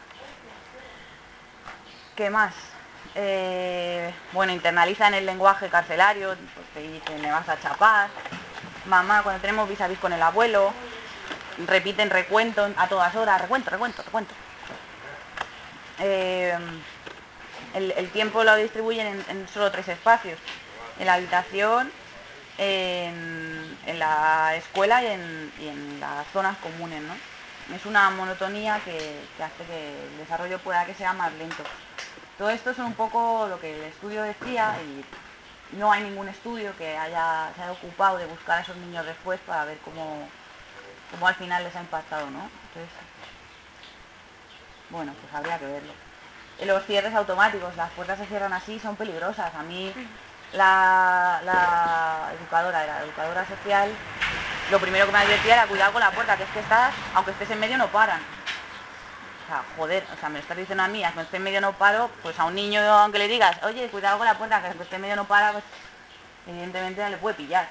¿Qué más? Eh, bueno, internalizan el lenguaje carcelario, porque dicen, me vas a chapar. Mamá, cuando tenemos vis a vis con el abuelo, repiten recuento a todas horas, recuento, recuento, recuento. Eh, el, el tiempo lo distribuyen en, en solo tres espacios: en la habitación, en, en la escuela y en, y en las zonas comunes, ¿no? Es una monotonía que, que hace que el desarrollo pueda que sea más lento. Todo esto es un poco lo que el estudio decía, y no hay ningún estudio que haya, se haya ocupado de buscar a esos niños después para ver cómo, cómo al final les ha impactado, ¿no? Entonces, bueno, pues habría que verlo. Los cierres automáticos, las puertas se cierran así, son peligrosas. A mí la, la educadora, era la educadora social, lo primero que me advertía era cuidado con la puerta, que es que estás, aunque estés en medio no paran. O sea, joder, o sea, me lo estás diciendo a mí, aunque esté en medio no paro, pues a un niño, aunque le digas, oye, cuidado con la puerta, que aunque esté en medio no para, pues evidentemente no le puede pillar.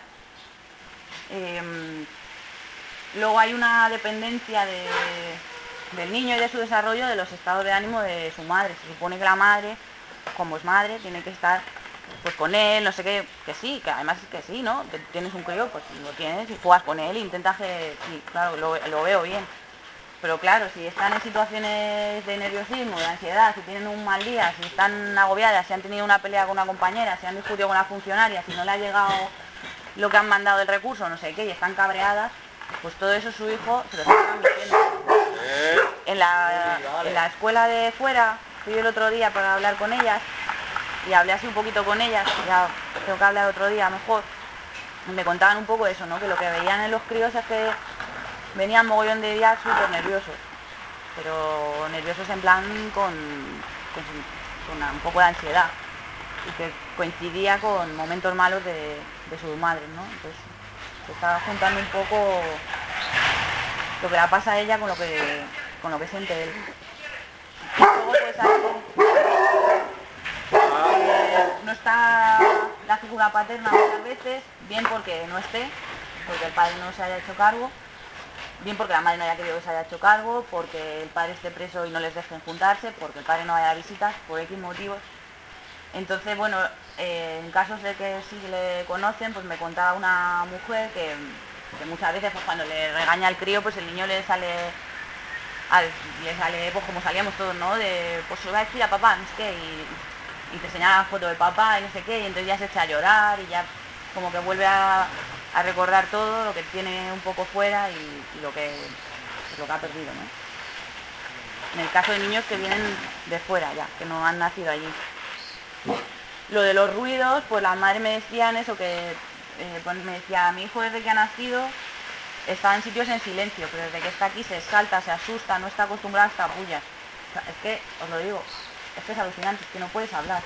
Eh, luego hay una dependencia de, del niño y de su desarrollo de los estados de ánimo de su madre. Se supone que la madre, como es madre, tiene que estar pues con él, no sé qué, que sí, que además es que sí, ¿no? Que tienes un crío, pues lo tienes y juegas con él e intentas que, sí, claro, lo, lo veo bien. Pero claro, si están en situaciones de nerviosismo, de ansiedad, si tienen un mal día, si están agobiadas, si han tenido una pelea con una compañera, si han discutido con una funcionaria, si no le ha llegado lo que han mandado del recurso, no sé qué, y están cabreadas, pues todo eso su hijo se lo está transmitiendo. En la, en la escuela de fuera, fui el otro día para hablar con ellas, y hablé así un poquito con ellas, ya tengo que hablar otro día mejor, y me contaban un poco eso, ¿no? Que lo que veían en los críos es que venían mogollón de días súper nerviosos, pero nerviosos en plan con, con, con un poco de ansiedad, y que coincidía con momentos malos de, de sus madres, ¿no? Entonces se estaba juntando un poco lo que la pasa a ella con lo que, con lo que siente él. Y luego pues hay, eh, no está la figura paterna muchas veces, bien porque no esté, porque el padre no se haya hecho cargo, bien porque la madre no haya querido que se haya hecho cargo, porque el padre esté preso y no les dejen juntarse, porque el padre no vaya a visitas, por X motivos. Entonces, bueno, eh, en casos de que sí le conocen, pues me contaba una mujer que, que muchas veces pues cuando le regaña al crío, pues el niño le sale, al, le sale pues como salíamos todos, ¿no? De, pues se lo va a decir a papá, no sé qué, y, y te señala la foto de papá y no sé qué, y entonces ya se echa a llorar y ya como que vuelve a, a recordar todo lo que tiene un poco fuera y, y lo, que, pues lo que ha perdido, ¿no? En el caso de niños que vienen de fuera ya, que no han nacido allí. Lo de los ruidos, pues las madres me decían eso, que eh, pues me decía, mi hijo desde que ha nacido está en sitios en silencio, pero desde que está aquí se salta, se asusta, no está acostumbrado a estas bullas. O sea, es que, os lo digo, es que es alucinante, es que no puedes hablar.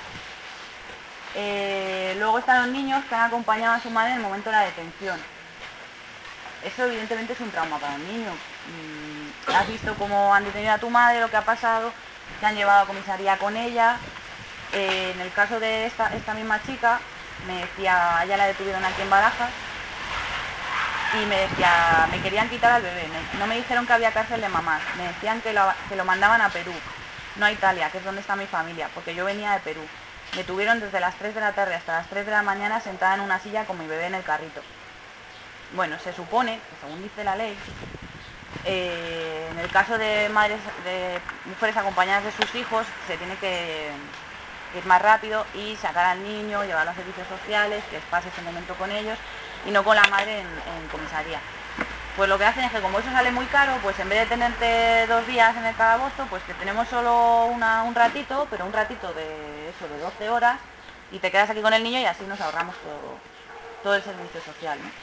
Eh, luego están los niños que han acompañado a su madre en el momento de la detención. Eso evidentemente es un trauma para un niño. Mm, has visto cómo han detenido a tu madre, lo que ha pasado, te han llevado a comisaría con ella. Eh, en el caso de esta, esta misma chica, me decía, ella la detuvieron aquí en Barajas, y me decía, me querían quitar al bebé, me, no me dijeron que había cárcel de mamás, me decían que lo, que lo mandaban a Perú, no a Italia, que es donde está mi familia, porque yo venía de Perú. Me tuvieron desde las tres de la tarde hasta las tres de la mañana sentada en una silla con mi bebé en el carrito. Bueno, se supone, que según dice la ley, eh, en el caso de madres, de mujeres acompañadas de sus hijos, se tiene que ir más rápido y sacar al niño, llevarlo a servicios sociales, que pase ese momento con ellos y no con la madre en, en comisaría. Pues lo que hacen es que como eso sale muy caro, pues en vez de tenerte dos días en el calabozo, pues te tenemos solo una, un ratito, pero un ratito de eso, de doce horas, y te quedas aquí con el niño y así nos ahorramos todo, todo el servicio social, ¿no?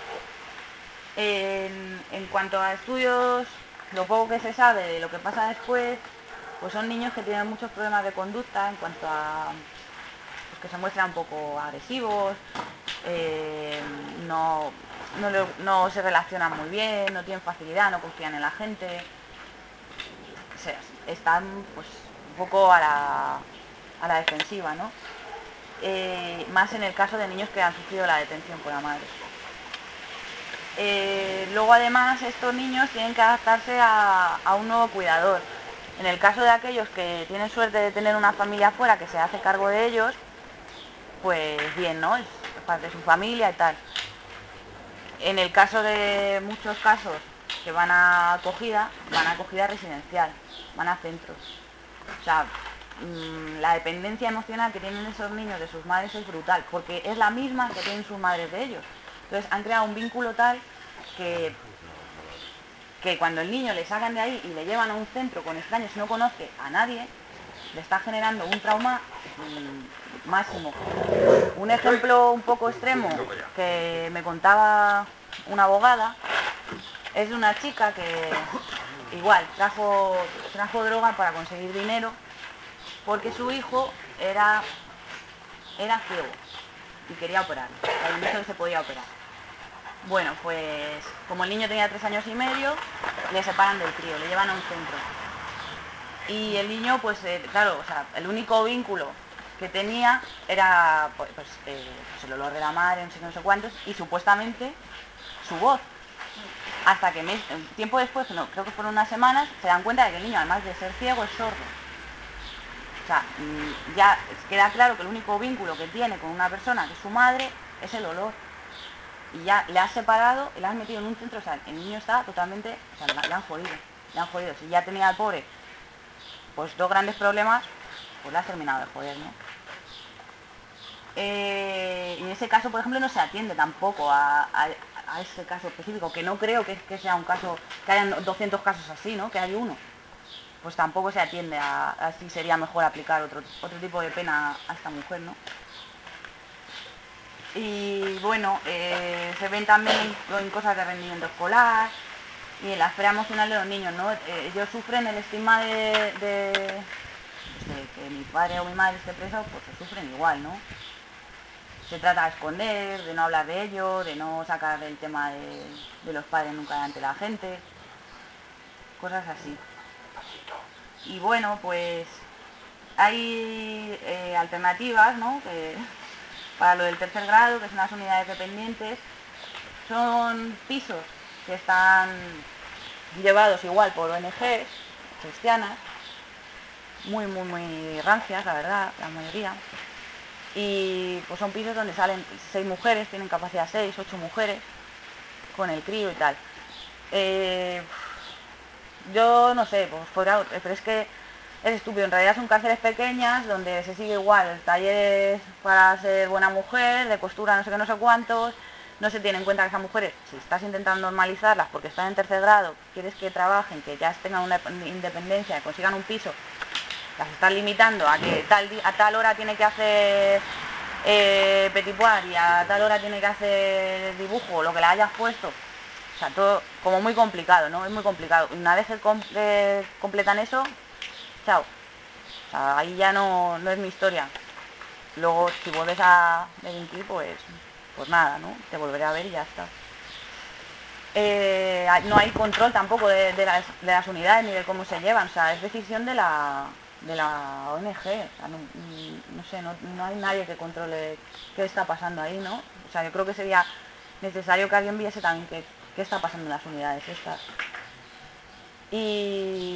En, en cuanto a estudios, lo poco que se sabe de lo que pasa después, pues son niños que tienen muchos problemas de conducta en cuanto a pues que se muestran un poco agresivos, eh, no, no, le, no se relacionan muy bien, no tienen facilidad, no confían en la gente. O sea, están pues un poco a la, a la defensiva, ¿no? Eh, más en el caso de niños que han sufrido la detención con la madre. Eh, luego además estos niños tienen que adaptarse a, a un nuevo cuidador. En el caso de aquellos que tienen suerte de tener una familia afuera que se hace cargo de ellos, pues bien, ¿no? Es parte de su familia y tal. En el caso de muchos casos que van a acogida, van a acogida residencial, van a centros. O sea, mmm, la dependencia emocional que tienen esos niños de sus madres es brutal, porque es la misma que tienen sus madres de ellos. Entonces han creado un vínculo tal que, que cuando el niño le sacan de ahí y le llevan a un centro con extraños y no conoce a nadie, le está generando un trauma mmm, máximo. Un ejemplo un poco extremo que me contaba una abogada es de una chica que igual trajo, trajo droga para conseguir dinero porque su hijo era, era ciego y quería operar, habían dicho que se podía operar. Bueno, pues como el niño tenía tres años y medio, le separan del crío, le llevan a un centro. Y el niño, pues eh, claro, o sea, el único vínculo que tenía era pues, pues, eh, pues el olor de la madre, no sé qué, no sé cuántos, y supuestamente su voz. Hasta que mes, tiempo después, no, creo que fueron unas semanas, se dan cuenta de que el niño, además de ser ciego, es sordo. O sea, ya queda claro que el único vínculo que tiene con una persona, que es su madre, es el olor. Y ya le has separado y le has metido en un centro, o sea, el niño está totalmente, o sea, le han jodido, le han jodido. Si ya tenía al pobre, pues dos grandes problemas, pues le has terminado de joder, ¿no? Eh, en ese caso, por ejemplo, no se atiende tampoco a, a, a ese caso específico, que no creo que, que sea un caso, que hayan doscientos casos así, ¿no? Que hay uno. Pues tampoco se atiende a, a si sería mejor aplicar otro, otro tipo de pena a esta mujer, ¿no? Y bueno, eh, se ven también en, en cosas de rendimiento escolar y en la esfera emocional de los niños, ¿no? Eh, ellos sufren el estigma de, de, de que mi padre o mi madre esté preso, pues se sufren igual, ¿no? Se trata de esconder, de no hablar de ello, de no sacar el tema de, de los padres nunca delante de la gente, cosas así. Y bueno, pues hay eh, alternativas, ¿no? Que, para lo del tercer grado, que son las unidades dependientes, son pisos que están llevados igual por O N Ges cristianas, muy, muy, muy rancias, la verdad, la mayoría. Y pues son pisos donde salen seis mujeres, tienen capacidad seis, ocho mujeres, con el crío y tal. Eh, yo no sé, pues podrá, pero es que es estúpido. En realidad son cárceles pequeñas donde se sigue igual, talleres para ser buena mujer, de costura no sé qué, no sé cuántos. No se tiene en cuenta que esas mujeres, si estás intentando normalizarlas porque están en tercer grado, quieres que trabajen, que ya tengan una independencia, que consigan un piso, las estás limitando a que tal, a tal hora tiene que hacer eh, petit pois y a tal hora tiene que hacer dibujo, lo que le hayas puesto. O sea, todo como muy complicado, ¿no? Es muy complicado. Una vez que com eh, completan eso, chao. O sea, ahí ya no, no es mi historia. Luego, si vuelves a delinquir, pues, pues nada, ¿no? Te volveré a ver y ya está. Eh, no hay control tampoco de, de, las, de las unidades ni de cómo se llevan. O sea, es decisión de la, de la O N Ge. O sea, no, no sé, no, no hay nadie que controle qué está pasando ahí, ¿no? O sea, yo creo que sería necesario que alguien viese también qué, qué está pasando en las unidades estas. Y,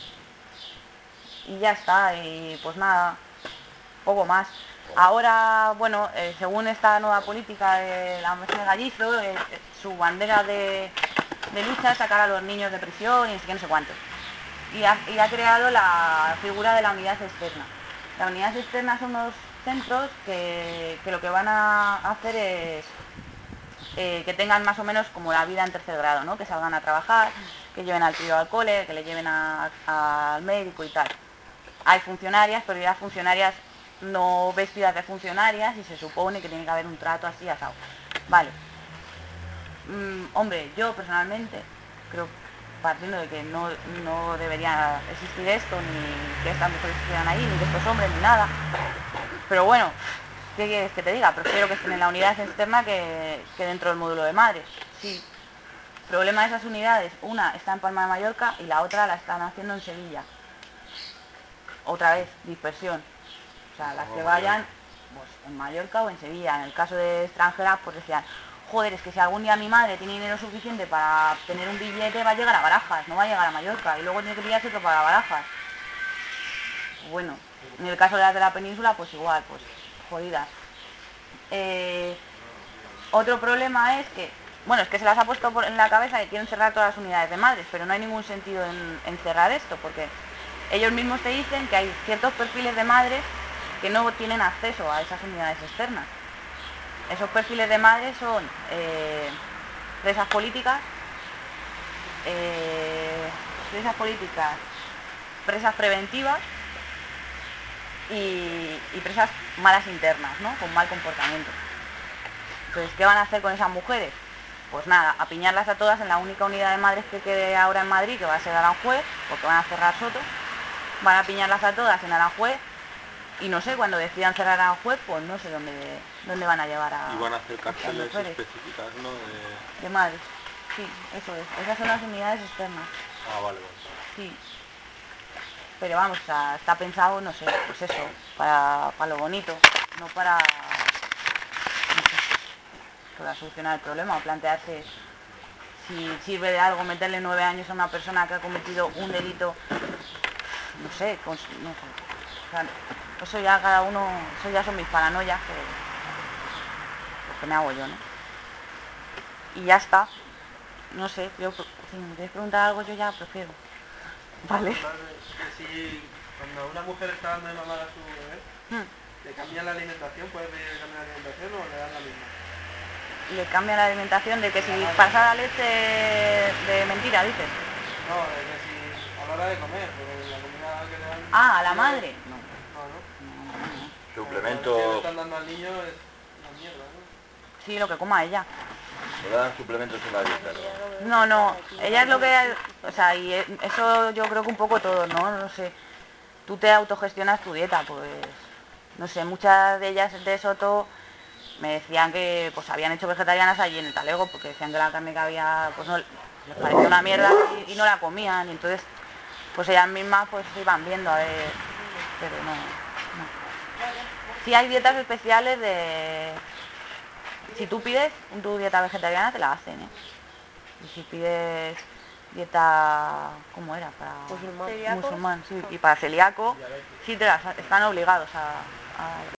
y ya está, y pues nada, poco más. Ahora, bueno, eh, según esta nueva política de la Mercedes Gallizo, eh, su bandera de, de lucha es sacar a los niños de prisión y no sé qué, no sé cuánto. Y ha, y ha creado la figura de la unidad externa. La unidad externa son unos centros que, que lo que van a hacer es eh, que tengan más o menos como la vida en tercer grado, ¿no? Que salgan a trabajar, que lleven al crío al cole, que le lleven al médico y tal. Hay funcionarias, pero ya funcionarias no vestidas de funcionarias y se supone que tiene que haber un trato así asado. Vale. Mm, hombre, yo personalmente creo, partiendo de que no, no debería existir esto, ni que estas mujeres estuvieran ahí, ni que estos hombres, ni nada. Pero bueno, ¿Qué quieres que te diga? Prefiero que estén en la unidad externa que, que dentro del módulo de madres. Sí. El problema de esas unidades, una está en Palma de Mallorca y la otra la están haciendo en Sevilla. Otra vez, dispersión. O sea, las que vayan, pues en Mallorca o en Sevilla. En el caso de extranjeras, pues decían, joder, es que si algún día mi madre tiene dinero suficiente para tener un billete, va a llegar a Barajas, no va a llegar a Mallorca, y luego tiene que pillarse otro para Barajas. Bueno, en el caso de las de la península, pues igual, pues jodidas. Eh, otro problema es que, bueno, es que se las ha puesto por, en la cabeza que quieren cerrar todas las unidades de madres, pero no hay ningún sentido en, en cerrar esto, porque ellos mismos te dicen que hay ciertos perfiles de madres que no tienen acceso a esas unidades externas. Esos perfiles de madres son eh, presas políticas, eh, presas políticas, presas preventivas y, y presas malas internas, ¿no? Con mal comportamiento. Entonces, ¿qué van a hacer con esas mujeres? Pues nada, apiñarlas a todas en la única unidad de madres que quede ahora en Madrid, que va a ser Aranjuez, porque van a cerrar Soto. Van a apiñarlas a todas en Aranjuez y no sé, cuando decidan cerrar Aranjuez, pues no sé dónde, dónde van a llevar a... Y van a hacer cárceles mujeres específicas, ¿no? De... de madres. Sí, eso es. Esas son las unidades externas. Ah, vale, vale. Sí. Pero vamos, o sea, está pensado, no sé, pues eso, para, para lo bonito, no para, no sé, para solucionar el problema o plantearse si sirve de algo meterle nueve años a una persona que ha cometido un delito, no sé, con, no sé. O sea, eso ya cada uno, eso ya son mis paranoias, que, pues que me hago yo, ¿no? Y ya está. No sé, yo, si me quieres preguntar algo, yo ya prefiero. Vale. Que si cuando una mujer está dando de mamar a su bebé, Hmm. ¿le cambian la alimentación? ¿Puede pedir que cambie la alimentación o le dan la misma? Le cambian la alimentación de que si pasa la leche de mentira, dices. No, de que si a la hora de comer, porque la comida que le dan... Ah, a la tiene- madre. No, No, no. no, no, no. Suplemento... Que le están dando al niño es una mierda, ¿no? Sí, lo que coma ella. Le dan suplementos en la dieta, No, ¿no? no, ella es lo que... O sea, y eso yo creo que un poco todo, ¿no? No sé. Tú te autogestionas tu dieta, pues... No sé, muchas de ellas de Soto me decían que pues habían hecho vegetarianas allí en el talego, porque decían que la carne que había, pues no, les parecía una mierda y, y no la comían. Y entonces, pues ellas mismas pues iban viendo a ver... Pero no, no. Sí hay dietas especiales de... Si tú pides tu dieta vegetariana te la hacen, ¿eh? Y si pides dieta... ¿Cómo era? Para... Musulmán. Musulmán, sí. Y para celíaco sí te las están obligados a... a